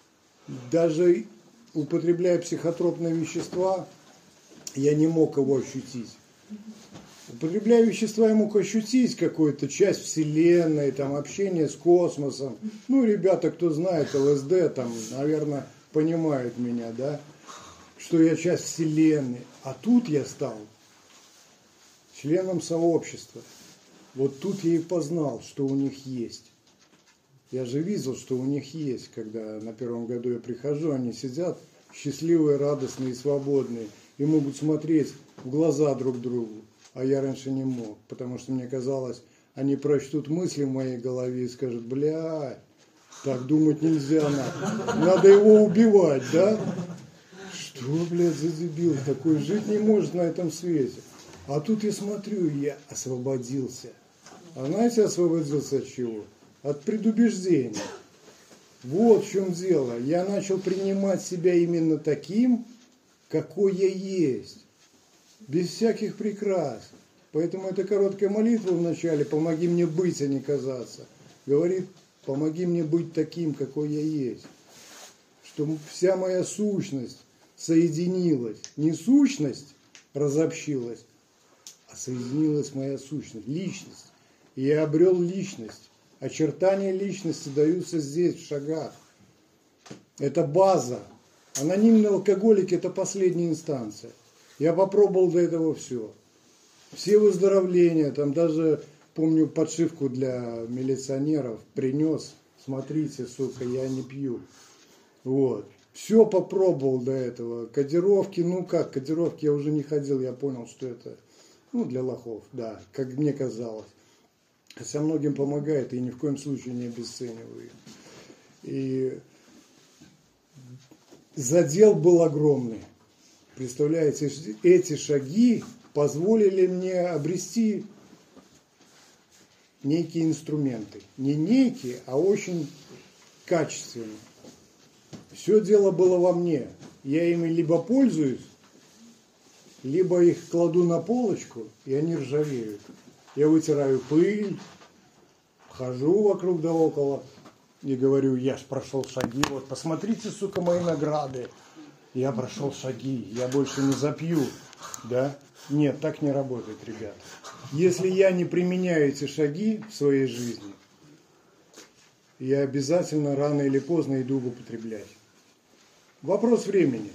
Даже употребляя психотропные вещества, я не мог его ощутить. Употребляя вещества, я мог ощутить какую-то часть Вселенной, там, общение с космосом. Ну, ребята, кто знает ЛСД, там, наверное, понимают меня, да, что я часть Вселенной. А тут я стал членом сообщества. Вот тут я и познал, что у них есть. Я же видел, что у них есть, когда на первом году я прихожу, они сидят счастливые, радостные и свободные, и могут смотреть в глаза друг другу. А я раньше не мог, потому что мне казалось, они прочтут мысли в моей голове и скажут: бля, так думать нельзя, надо его убивать, да? Что, блядь, за дебил такой, жить не может на этом свете. А тут я смотрю, я освободился. А знаете, освободился от чего? От предубеждения. Вот в чем дело. Я начал принимать себя именно таким, какой я есть. Без всяких прикрас. Поэтому эта короткая молитва в начале «Помоги мне быть, а не казаться» говорит: помоги мне быть таким, какой я есть. Что вся моя сущность соединилась. Не сущность разобщилась, а соединилась моя сущность, личность. И я обрел личность. Очертания личности даются здесь, в шагах. Это база. Анонимный алкоголик – это последняя инстанция. Я попробовал до этого все. Все выздоровления, там даже, помню, подшивку для милиционеров принес. Смотрите, сука, я не пью. Вот. Все попробовал до этого. Кодировки, ну как, кодировки я уже не ходил, я понял, что это, ну, для лохов, да, как мне казалось. Со многим помогает, и ни в коем случае не обесцениваю их. И задел был огромный. Представляете, эти шаги позволили мне обрести некие инструменты. Не некие, а очень качественные. Все дело было во мне. Я ими либо пользуюсь, либо их кладу на полочку, и они ржавеют. Я вытираю пыль, хожу вокруг да около и говорю: я ж прошел шаги, вот посмотрите, сука, мои награды. Я прошел шаги, я больше не запью, да? Нет, так не работает, ребята. Если я не применяю эти шаги в своей жизни, я обязательно рано или поздно иду употреблять. Вопрос времени.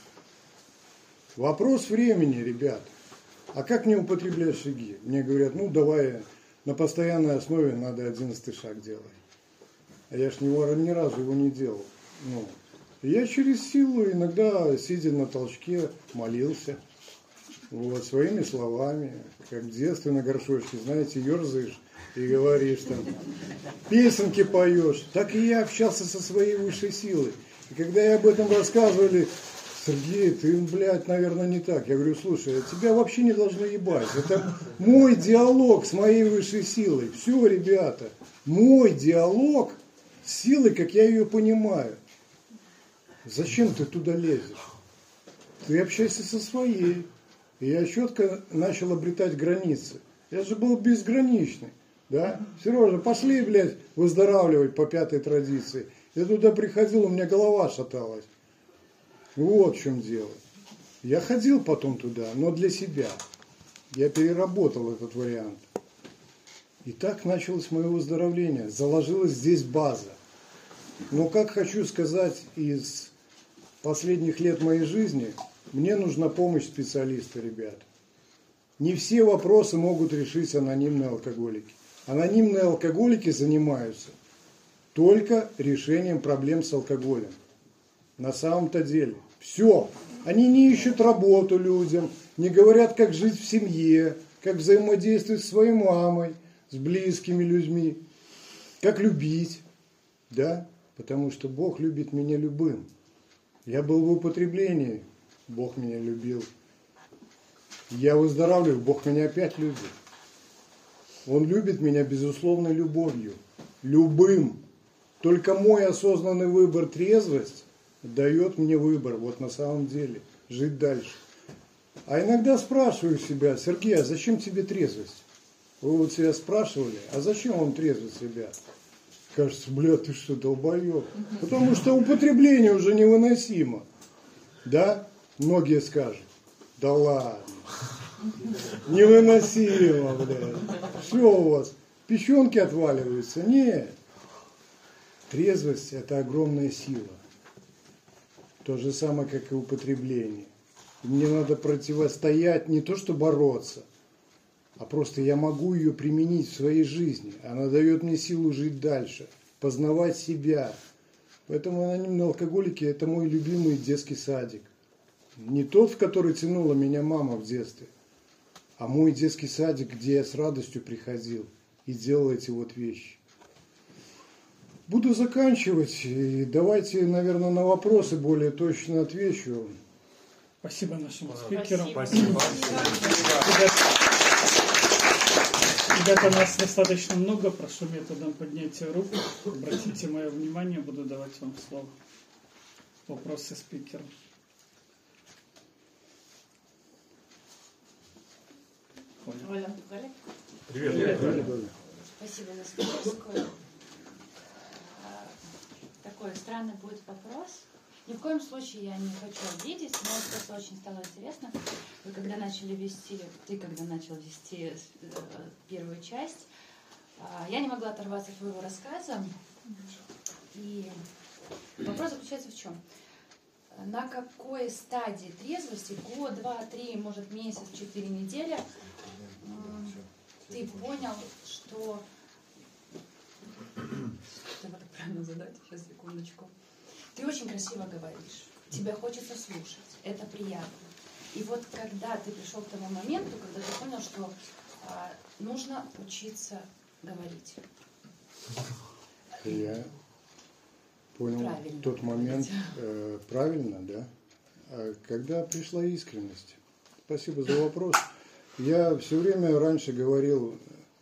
Вопрос времени, ребят. А как мне употреблять шаги? Мне говорят: ну давай на постоянной основе надо 11-й шаг делать. А я ж ни разу его не делал. Ну, я через силу, иногда, сидя на толчке, молился. Вот, своими словами, как в детстве на горшочке, знаете, ерзаешь и говоришь там, песенки поешь. Так и я общался со своей высшей силой. И когда я об этом рассказывали: Сергей, ты, блядь, наверное, не так. Я говорю: слушай, тебя вообще не должно ебать. Это мой диалог с моей высшей силой. Все, ребята, мой диалог с силой, как я ее понимаю. Зачем ты туда лезешь? Ты общайся со своей. И я четко начал обретать границы. Я же был безграничный. Да? Сережа, пошли, блядь, выздоравливать по 5-й традиции. Я туда приходил, у меня голова шаталась. Вот в чем дело. Я ходил потом туда, но для себя. Я переработал этот вариант. И так началось мое выздоровление. Заложилась здесь база. Но, как хочу сказать, из последних лет моей жизни мне нужна помощь специалиста, ребят. Не все вопросы могут решить анонимные алкоголики. Анонимные алкоголики занимаются только решением проблем с алкоголем. На самом-то деле. Все. Они не ищут работу людям, не говорят, как жить в семье, как взаимодействовать с своей мамой, с близкими людьми, как любить. Да? Потому что Бог любит меня любым. Я был в употреблении, Бог меня любил. Я выздоравливаю, Бог меня опять любит. Он любит меня безусловной любовью. Любым. Только мой осознанный выбор, трезвость, дает мне выбор, вот на самом деле, жить дальше. А иногда спрашиваю себя: Сергей, а зачем тебе трезвость? Вы вот себя спрашивали, а зачем вам трезвость, ребят? Кажется, бля, ты что, долбоёб? Потому что употребление уже невыносимо. Да? Многие скажут, да ладно. Невыносимо, блядь. Что у вас? Печенки отваливаются? Нет. Трезвость – это огромная сила. То же самое, как и употребление. Мне надо противостоять, не то что бороться, а просто я могу ее применить в своей жизни. Она дает мне силу жить дальше, познавать себя. Поэтому анонимные алкоголики – это мой любимый детский садик. Не тот, в который тянула меня мама в детстве, а мой детский садик, где я с радостью приходил и делал эти вот вещи. Буду заканчивать. И давайте, наверное, на вопросы более точно отвечу. Спасибо нашим спикерам. Спасибо. Ребята, нас достаточно много. Прошу методом поднятия рук. Обратите мое внимание, буду давать вам слово. Вопросы спикерам. Оля. Привет. Спасибо за спикерскую. Такой странный будет вопрос. Ни в коем случае я не хочу обидеть, но просто очень стало интересно. Вы когда начали вести, ты когда начал вести первую часть, я не могла оторваться от твоего рассказа. И вопрос заключается в чем? На какой стадии трезвости, год, 2, 3, может месяц, 4 недели, ты понял, что... Давай так правильно задать, сейчас, секундочку. Ты очень красиво говоришь, тебя хочется слушать, это приятно. И вот когда ты пришел к тому моменту, когда ты понял, что нужно учиться говорить. Я понял Правильно. тот момент, правильно, да? Когда пришла искренность. Спасибо за вопрос. Я все время раньше говорил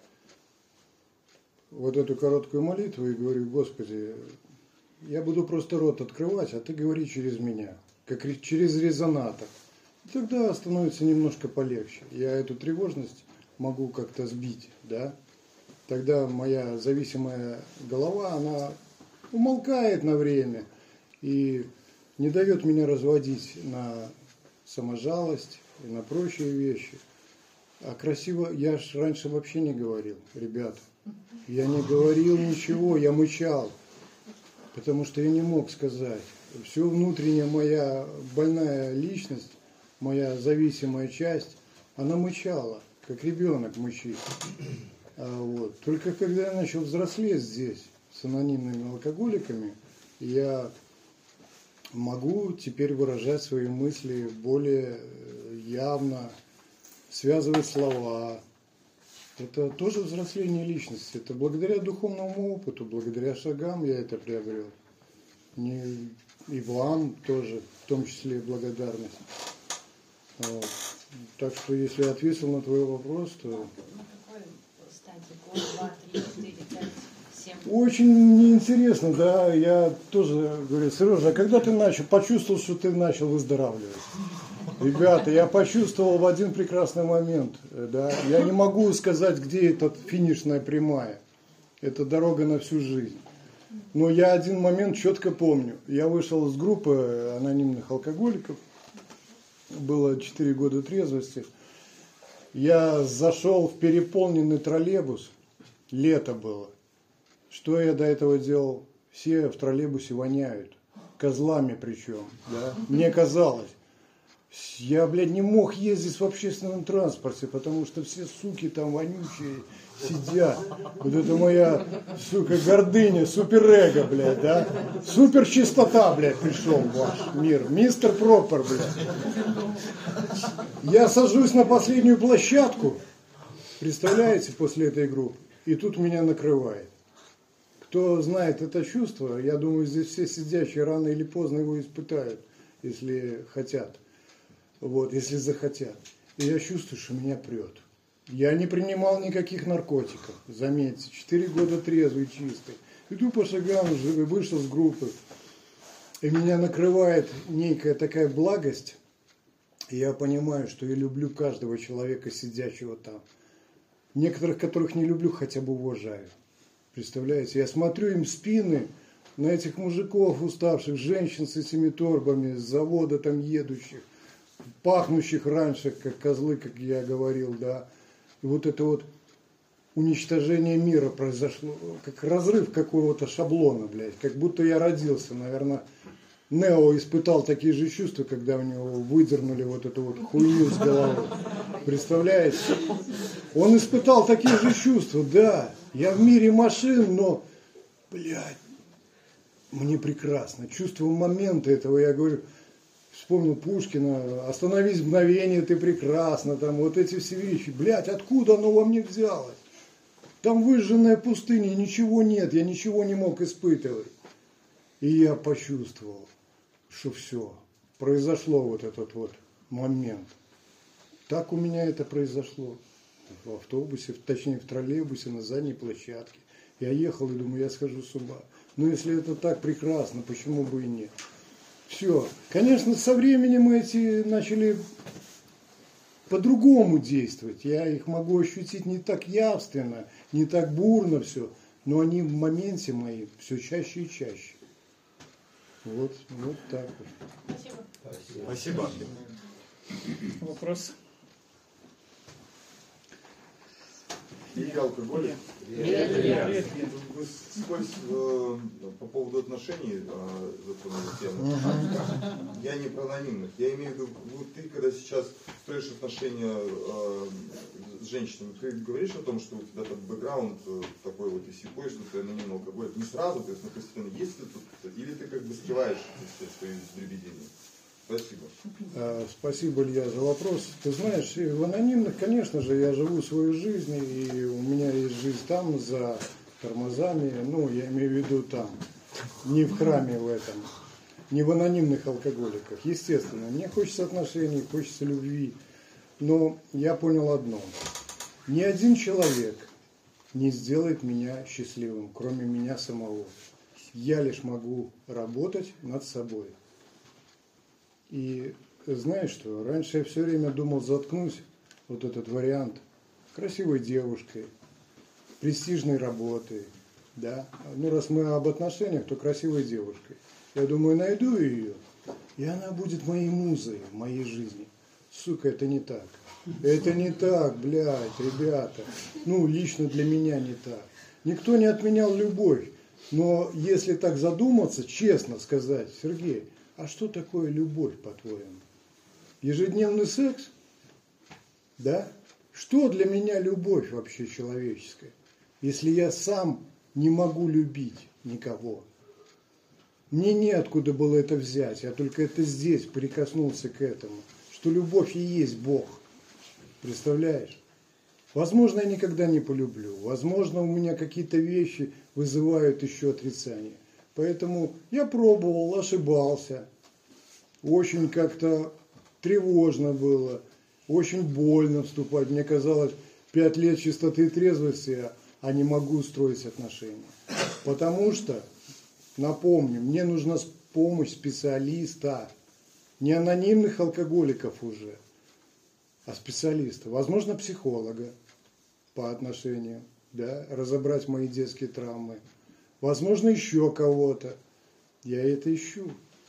вот эту короткую молитву и говорю: Господи, я буду просто рот открывать, а ты говори через меня, как через резонатор. Тогда становится немножко полегче. Я эту тревожность могу как-то сбить, да? Тогда моя зависимая голова, она умолкает на время и не дает меня разводить на саможалость и на прочие вещи. А красиво, я ж раньше вообще не говорил, ребята. Я не говорил ничего, я мычал, потому что я не мог сказать. Все внутренняя моя больная личность, моя зависимая часть, она мычала, как ребенок мычит. Вот. Только когда я начал взрослеть здесь, с анонимными алкоголиками, я могу теперь выражать свои мысли более явно, связывать слова. Это тоже взросление личности. Это благодаря духовному опыту, благодаря шагам я это приобрел. И вам тоже, в том числе, благодарность. Вот. Так что, если я ответил на твой вопрос, то... На какой стадии? Год, 2, 3, 4, 5, 7? Очень неинтересно, да. Я тоже говорю: Сережа, а когда ты почувствовал, что ты начал выздоравливать? Ребята, я почувствовал в один прекрасный момент, да. Я не могу сказать, где эта финишная прямая. Это дорога на всю жизнь. Но я один момент четко помню. Я вышел из группы анонимных алкоголиков. Было 4 года трезвости. Я зашел в переполненный троллейбус. Лето было. Что я до этого делал? Все в троллейбусе воняют. Козлами причем. Да? Мне казалось. Я, блядь, не мог ездить в общественном транспорте, потому что все суки там вонючие сидят. Вот это моя, сука, гордыня, суперэго, блядь, да? Супер чистота, блядь, пришел в ваш мир. Мистер Пропер, блядь. Я сажусь на последнюю площадку, представляете, после этой группы, и тут меня накрывает. Кто знает это чувство, я думаю, здесь все сидящие рано или поздно его испытают, если хотят. Вот, если захотят. И я чувствую, что меня прет. Я не принимал никаких наркотиков, заметьте. 4 года трезвый, чистый. Иду по шагам, вышел с группы. И меня накрывает некая такая благость. И я понимаю, что я люблю каждого человека, сидящего там. некоторых, которых не люблю, хотя бы уважаю. Представляете, я смотрю им в спины, на этих мужиков уставших, женщин с этими торбами, с завода там едущих, пахнущих раньше, как козлы, как я говорил, да. И вот это вот уничтожение мира произошло, как разрыв какого-то шаблона, блядь, как будто я родился, наверное. Нео испытал такие же чувства, когда у него выдернули вот эту вот хуйню с головы. Представляете? Он испытал такие же чувства, да. Я в мире машин, но, блядь, мне прекрасно. Чувство момента этого, я говорю, вспомнил Пушкина, остановись мгновение, ты прекрасна, там вот эти все вещи. Блядь, откуда оно во мне взялось? Там выжженная пустыня, ничего нет, я ничего не мог испытывать. И я почувствовал, что все, произошло вот этот вот момент. Так у меня это произошло. В автобусе, точнее в троллейбусе на задней площадке. Я ехал и думаю, я схожу с ума. Ну если это так прекрасно, почему бы и нет? Все. Конечно, со временем эти начали по-другому действовать. Я их могу ощутить не так явственно, не так бурно все, но они в моменте мои все чаще и чаще. Вот так вот. Спасибо. Спасибо. Вопрос? Илья алкоголик? Нет. Вы вскользь по поводу отношений затронули тему. Я не про анонимных. Я имею в виду, вот ты когда сейчас строишь отношения с женщинами, ты говоришь о том, что у тебя там бэкграунд такой вот и сякой, что ты анонимный алкоголик. Не сразу, то есть, постепенно, есть ли тут, или ты как бы скрываешь свои дребедения? Спасибо. Спасибо, Илья, за вопрос. Ты знаешь, в анонимных, конечно же, я живу свою жизнь, и у меня есть жизнь там, за тормозами, ну, я имею в виду там, не в храме в этом, не в анонимных алкоголиках. Естественно, мне хочется отношений, хочется любви, но я понял одно. Ни один человек не сделает меня счастливым, кроме меня самого. Я лишь могу работать над собой. И знаешь что, раньше я все время думал, заткнусь вот этот вариант красивой девушкой, престижной работой, да. Ну, раз мы об отношениях, то красивой девушкой. Я думаю, найду ее, и она будет моей музой в моей жизни. Сука, это не так. Это не так, блядь, ребята. Ну, лично для меня не так. Никто не отменял любовь. Но если так задуматься, честно сказать, Сергей, а что такое любовь, по-твоему? Ежедневный секс? Да? Что для меня любовь вообще человеческая? Если я сам не могу любить никого. Мне неоткуда было это взять. Я только это здесь прикоснулся к этому. Что любовь и есть Бог. Представляешь? Возможно, я никогда не полюблю. Возможно, у меня какие-то вещи вызывают еще отрицание. Поэтому я пробовал, ошибался. Очень как-то тревожно было. Очень больно вступать. Мне казалось, 5 лет чистоты и трезвости, а не могу строить отношения. Потому что, напомню, мне нужна помощь специалиста. Не анонимных алкоголиков уже, а специалиста. Возможно, психолога по отношению, да, разобрать мои детские травмы. Возможно, еще кого-то. Я это ищу.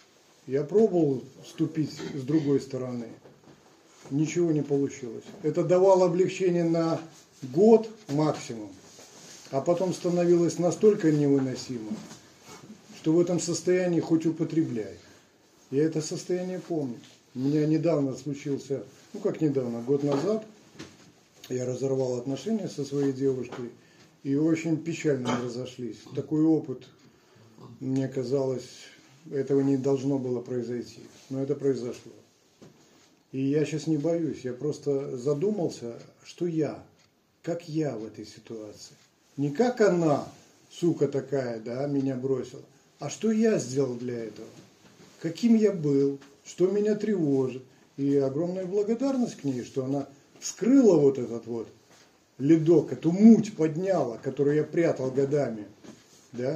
Я пробовал вступить с другой стороны. Ничего не получилось. Это давало облегчение на год максимум. А потом становилось настолько невыносимо, что в этом состоянии хоть употребляй. Я это состояние помню. У меня недавно случился, ну как недавно, год назад, я разорвал отношения со своей девушкой, и очень печально мы разошлись. Такой опыт, мне казалось, этого не должно было произойти. Но это произошло. И я сейчас не боюсь, я просто задумался, что я, как я в этой ситуации. Не как она, сука такая, да, меня бросила, а что я сделал для этого. Каким я был, что меня тревожит. И огромная благодарность к ней, что она вскрыла вот этот вот ледок, эту муть подняла, которую я прятал годами. Да?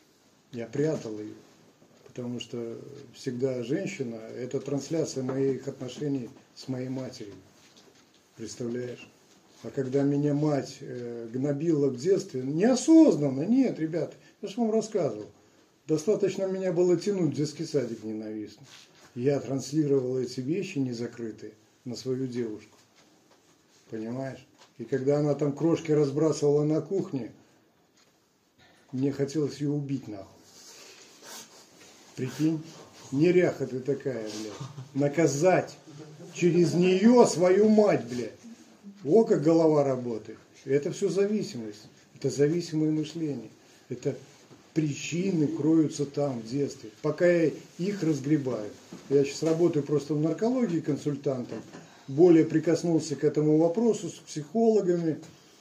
Я прятал ее. Потому что всегда женщина – это трансляция моих отношений с моей матерью. Представляешь? А когда меня мать гнобила в детстве, неосознанно, нет, ребята, я же вам рассказывал, достаточно меня было тянуть в детский садик ненавистный. Я транслировал эти вещи незакрытые на свою девушку. Понимаешь? И когда она там крошки разбрасывала на кухне, мне хотелось ее убить нахуй. Прикинь, неряха ты такая, блядь. Наказать через нее свою мать, блядь. О, как голова работает. Это все зависимость. Это зависимое мышление. Это причины кроются там, в детстве. Пока я их разгребаю. Я сейчас работаю просто в наркологии консультантом. Более прикоснулся к этому вопросу с психологами.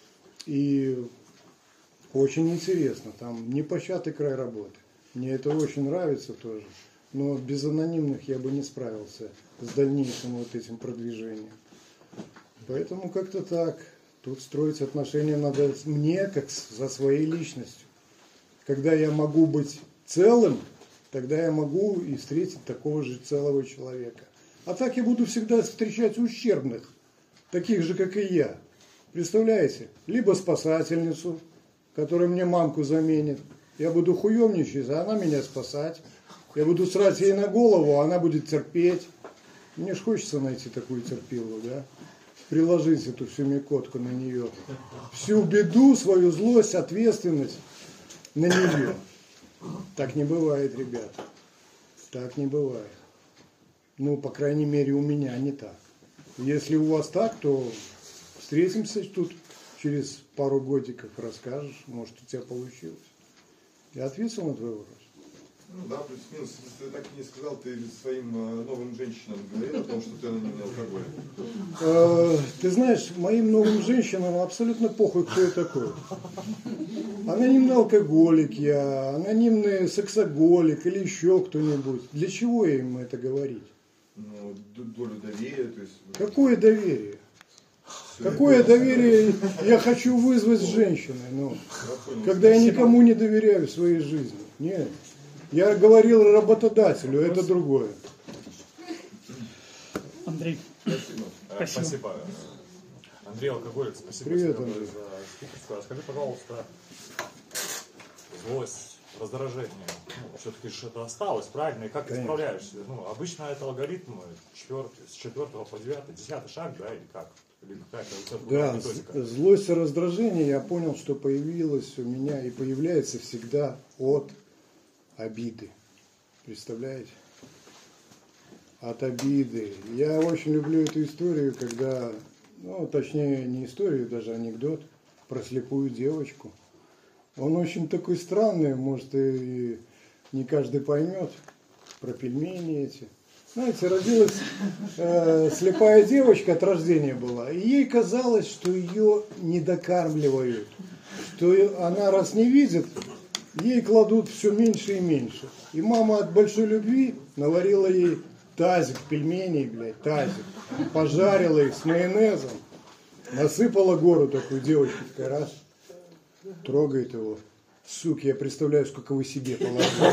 И очень интересно. Там непочатый край работы. Мне это очень нравится тоже. Но без анонимных я бы не справился с дальнейшим вот этим продвижением. Поэтому как-то так. Тут строить отношения надо мне, как за своей личностью. Когда я могу быть целым, тогда я могу и встретить такого же целого человека. А так я буду всегда встречать ущербных, таких же, как и я. Представляете? Либо спасательницу, которая мне мамку заменит. Я буду хуемничать, а она меня спасать. Я буду срать ей на голову, а она будет терпеть. Мне ж хочется найти такую терпилу, да? Приложить эту всю мекотку на нее. Всю беду, свою злость, ответственность на нее. Так не бывает, ребята. Так не бывает. Ну, по крайней мере, у меня не так. Если у вас так, то встретимся тут через пару годиков, расскажешь, может, у тебя получилось. Я ответил на твой вопрос? Ну да, плюс-минус. Если ты так и не сказал, ты своим новым женщинам говорил о том, что ты анонимный алкоголик? Ты знаешь, моим новым женщинам абсолютно похуй, кто я такой. Анонимный алкоголик я, анонимный сексоголик или еще кто-нибудь. Для чего им это говорить? Ну, долю доверия, то есть... Какое доверие? Какое доверие я хочу вызвать с женщиной? Ну, когда я никому не доверяю в своей жизни. Нет. Я говорил работодателю, это другое. Андрей. Спасибо. Андрей Алкоголик, спасибо Привет, тебе Андрей. за спикерство. Расскажи, пожалуйста, злость, раздражение. Ну, все-таки же это осталось, правильно? И как ты справляешься? Ну, обычно это алгоритм с 4 по 9, 10 шаг, да, или как? Или какая-то у тебя другая методика? Злость и раздражение, я понял, что появилось у меня и появляется всегда от обиды. Представляете? От обиды. Я очень люблю эту историю, когда, ну, точнее, не историю, даже анекдот про слепую девочку. Он очень такой странный, может, и не каждый поймет, про пельмени эти. Знаете, родилась слепая девочка, от рождения была, и ей казалось, что ее не докармливают, что она раз не видит, ей кладут все меньше и меньше. И мама от большой любви наварила ей тазик пельменей, блядь, тазик, пожарила их с майонезом, насыпала гору такую, девочку такая раз, трогает его. Суки, я представляю, сколько вы себе положили.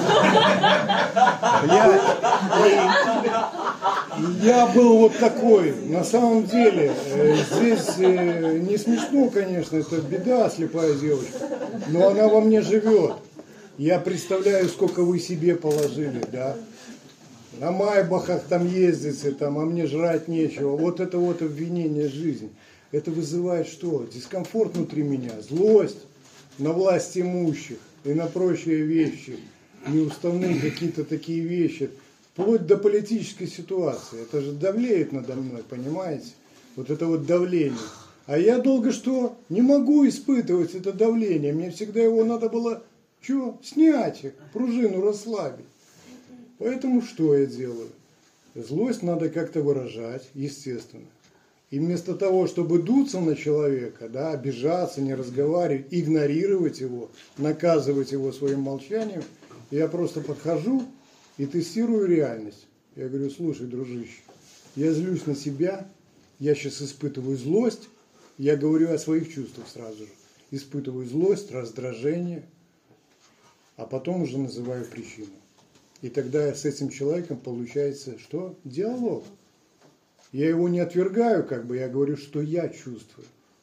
Я был вот такой. На самом деле, здесь не смешно, конечно, это беда, слепая девочка. Но она во мне живет. Я представляю, сколько вы себе положили, да. На майбахах там ездите, там, а мне жрать нечего. Вот это вот обвинение в жизни. Это вызывает что? Дискомфорт внутри меня, злость на власть имущих и на прочие вещи, неуставные какие-то такие вещи, вплоть до политической ситуации. Это же давлеет надо мной, понимаете? Вот это вот давление. А я долго что? Не могу испытывать это давление. Мне всегда его надо было, что? Снять, пружину расслабить. Поэтому что я делаю? Злость надо как-то выражать, естественно. И вместо того, чтобы дуться на человека, да, обижаться, не разговаривать, игнорировать его, наказывать его своим молчанием, я просто подхожу и тестирую реальность. Я говорю, слушай, дружище, я злюсь на себя, я сейчас испытываю злость, я говорю о своих чувствах сразу же. Испытываю злость, раздражение, а потом уже называю причину. И тогда с этим человеком получается что? Диалог. Я его не отвергаю, как бы, я говорю, что я чувствую.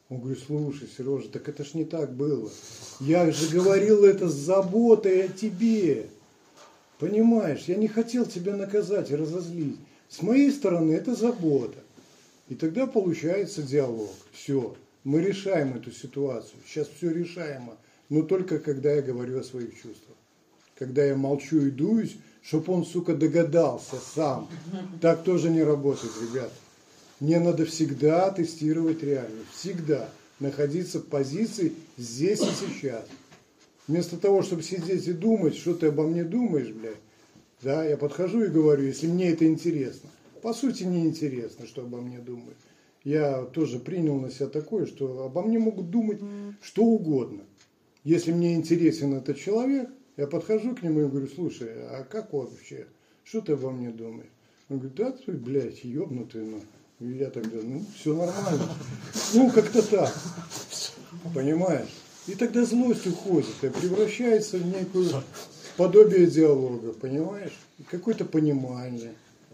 Он говорит, слушай, Сережа, так это ж не так было. Я же говорил это с заботой о тебе. Понимаешь, я не хотел тебя наказать и разозлить. С моей стороны это забота. И тогда получается диалог. Все, мы решаем эту ситуацию. Сейчас все решаемо. Но только когда я говорю о своих чувствах. Когда я молчу и дуюсь, чтоб он, сука, догадался сам. Так тоже не работает, ребята. Мне надо всегда тестировать реальность. Всегда находиться в позиции здесь и сейчас. Вместо того, чтобы сидеть и думать, что ты обо мне думаешь, блядь, да, я подхожу и говорю, если мне это интересно. По сути, не интересно, что обо мне думают. Я тоже принял на себя такое, что обо мне могут думать что угодно. Если мне интересен этот человек, я подхожу к нему и говорю, слушай, а как вообще? Что ты обо мне думаешь? Он говорит, да ты, блядь, ебнутый, ну. И я тогда, ну, все нормально. Ну, как-то так. Понимаешь? И тогда злость уходит и превращается в некую подобие диалога, понимаешь? Какое-то понимание.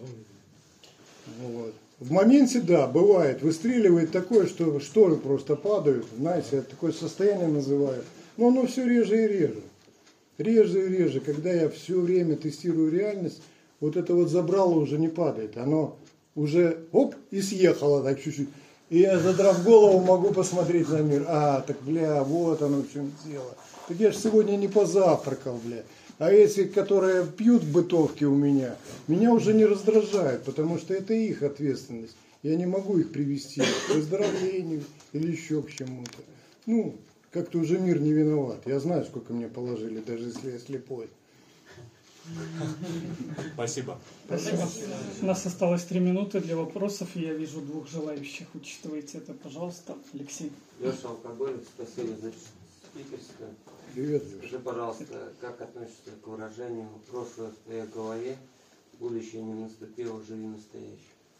Вот. В моменте, да, бывает, выстреливает такое, что шторы просто падают, знаете, я такое состояние называю. Но оно все реже и реже. Реже и реже, когда я все время тестирую реальность, вот это вот забрало уже не падает. Оно уже, оп, и съехало так чуть-чуть. И я, задрав голову, могу посмотреть на мир. А, так, бля, вот оно в чем дело. Так я же сегодня не позавтракал, бля. А эти, которые пьют в бытовке у меня уже не раздражают, потому что это их ответственность. Я не могу их привести к выздоровлению или еще к чему-то. Ну, как-то уже мир не виноват. Я знаю, сколько мне положили, даже если я слепой. Спасибо. Спасибо. У нас осталось 3 минуты для вопросов, и я вижу 2 желающих. Учитывайте это, пожалуйста. Алексей. Леша Алкоголик, спасибо за спикерское. Привет, Леша. Скажи, пожалуйста, как относишься к выражению «прошлое в твоей голове, будущее не наступило, живи настоящее»?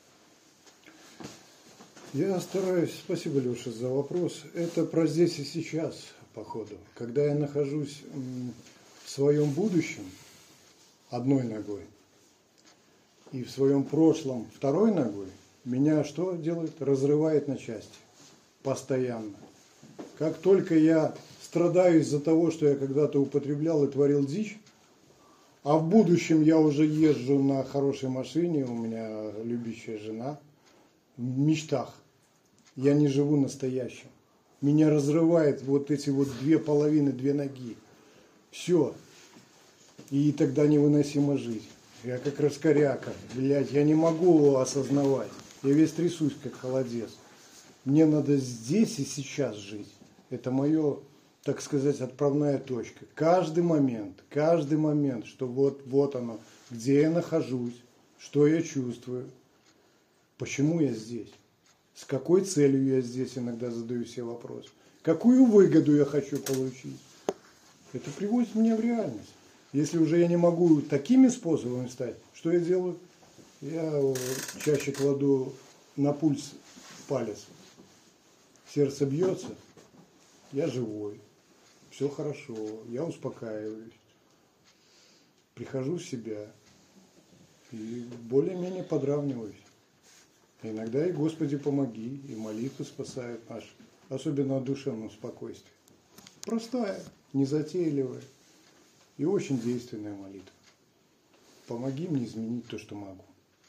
Я стараюсь, спасибо, Леша, за вопрос. Это про здесь и сейчас, походу. Когда я нахожусь в своем будущем одной ногой и в своем прошлом второй ногой, меня что делает? Разрывает на части. Постоянно. Как только я страдаю из-за того, что я когда-то употреблял и творил дичь, а в будущем я уже езжу на хорошей машине, у меня любящая жена, в мечтах. Я не живу настоящим. Меня разрывает вот эти вот 2 половины, 2 ноги. Все. И тогда невыносимо жить. Я как раскоряка. Блядь, я не могу его осознавать. Я весь трясусь, как холодец. Мне надо здесь и сейчас жить. Это мое, так сказать, отправная точка. Каждый момент, что вот оно, где я нахожусь, что я чувствую, почему я здесь, с какой целью я здесь, иногда задаю себе вопрос, какую выгоду я хочу получить. Это приводит меня в реальность. Если уже я не могу такими способами стать, что я делаю? Я чаще кладу на пульс палец. Сердце бьется, я живой, все хорошо, я успокаиваюсь, прихожу в себя и более-менее подравниваюсь. Иногда и Господи помоги, и молитвы спасают нас, особенно от душевного спокойствия. Простая, незатейливая и очень действенная молитва. Помоги мне изменить то, что могу.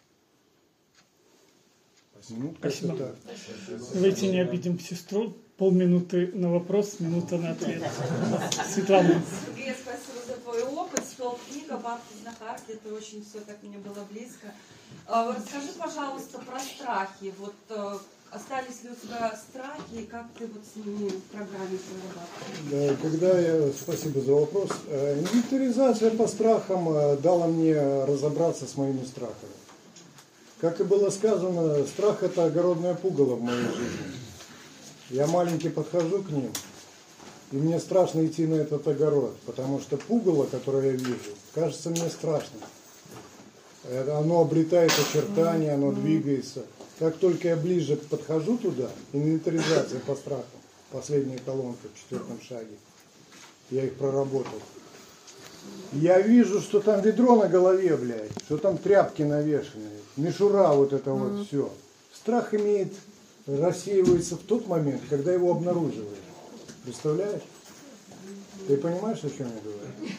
Ну, Спасибо. так. Давайте не обидим сестру. Полминуты на вопрос, минута на ответ. Светлана. Сергей, спасибо за твой опыт. Читал книгу «Бабки знахарки». Это очень все так мне было близко. Расскажи, пожалуйста, про страхи. Вот остались ли у тебя страхи, и как ты вот с ними в программе прорабатываешь? Да, спасибо за вопрос. Инвентаризация по страхам дала мне разобраться с моими страхами. Как и было сказано, страх – это огородное пугало в моей жизни. Я маленький подхожу к ним, и мне страшно идти на этот огород, потому что пугало, которое я вижу, кажется мне страшным. Оно обретает очертания, оно двигается. Как только я ближе подхожу туда, инвентаризация по страхам, последняя колонка в 4-м шаге, я их проработал. Я вижу, что там ведро на голове, блядь, что там тряпки навешаны, мишура вот это вот все. Страх имеет рассеивается в тот момент, когда его обнаруживают. Представляешь? Ты понимаешь, о чем я говорю?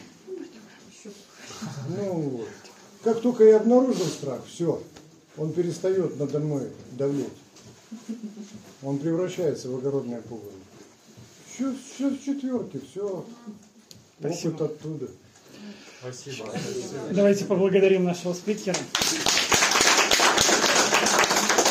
Ну вот. Как только я обнаружил страх, все, он перестает надо мной давлеть. Он превращается в огородное пугало. Все с четверки, все. Опыт оттуда. Давайте поблагодарим нашего спикера.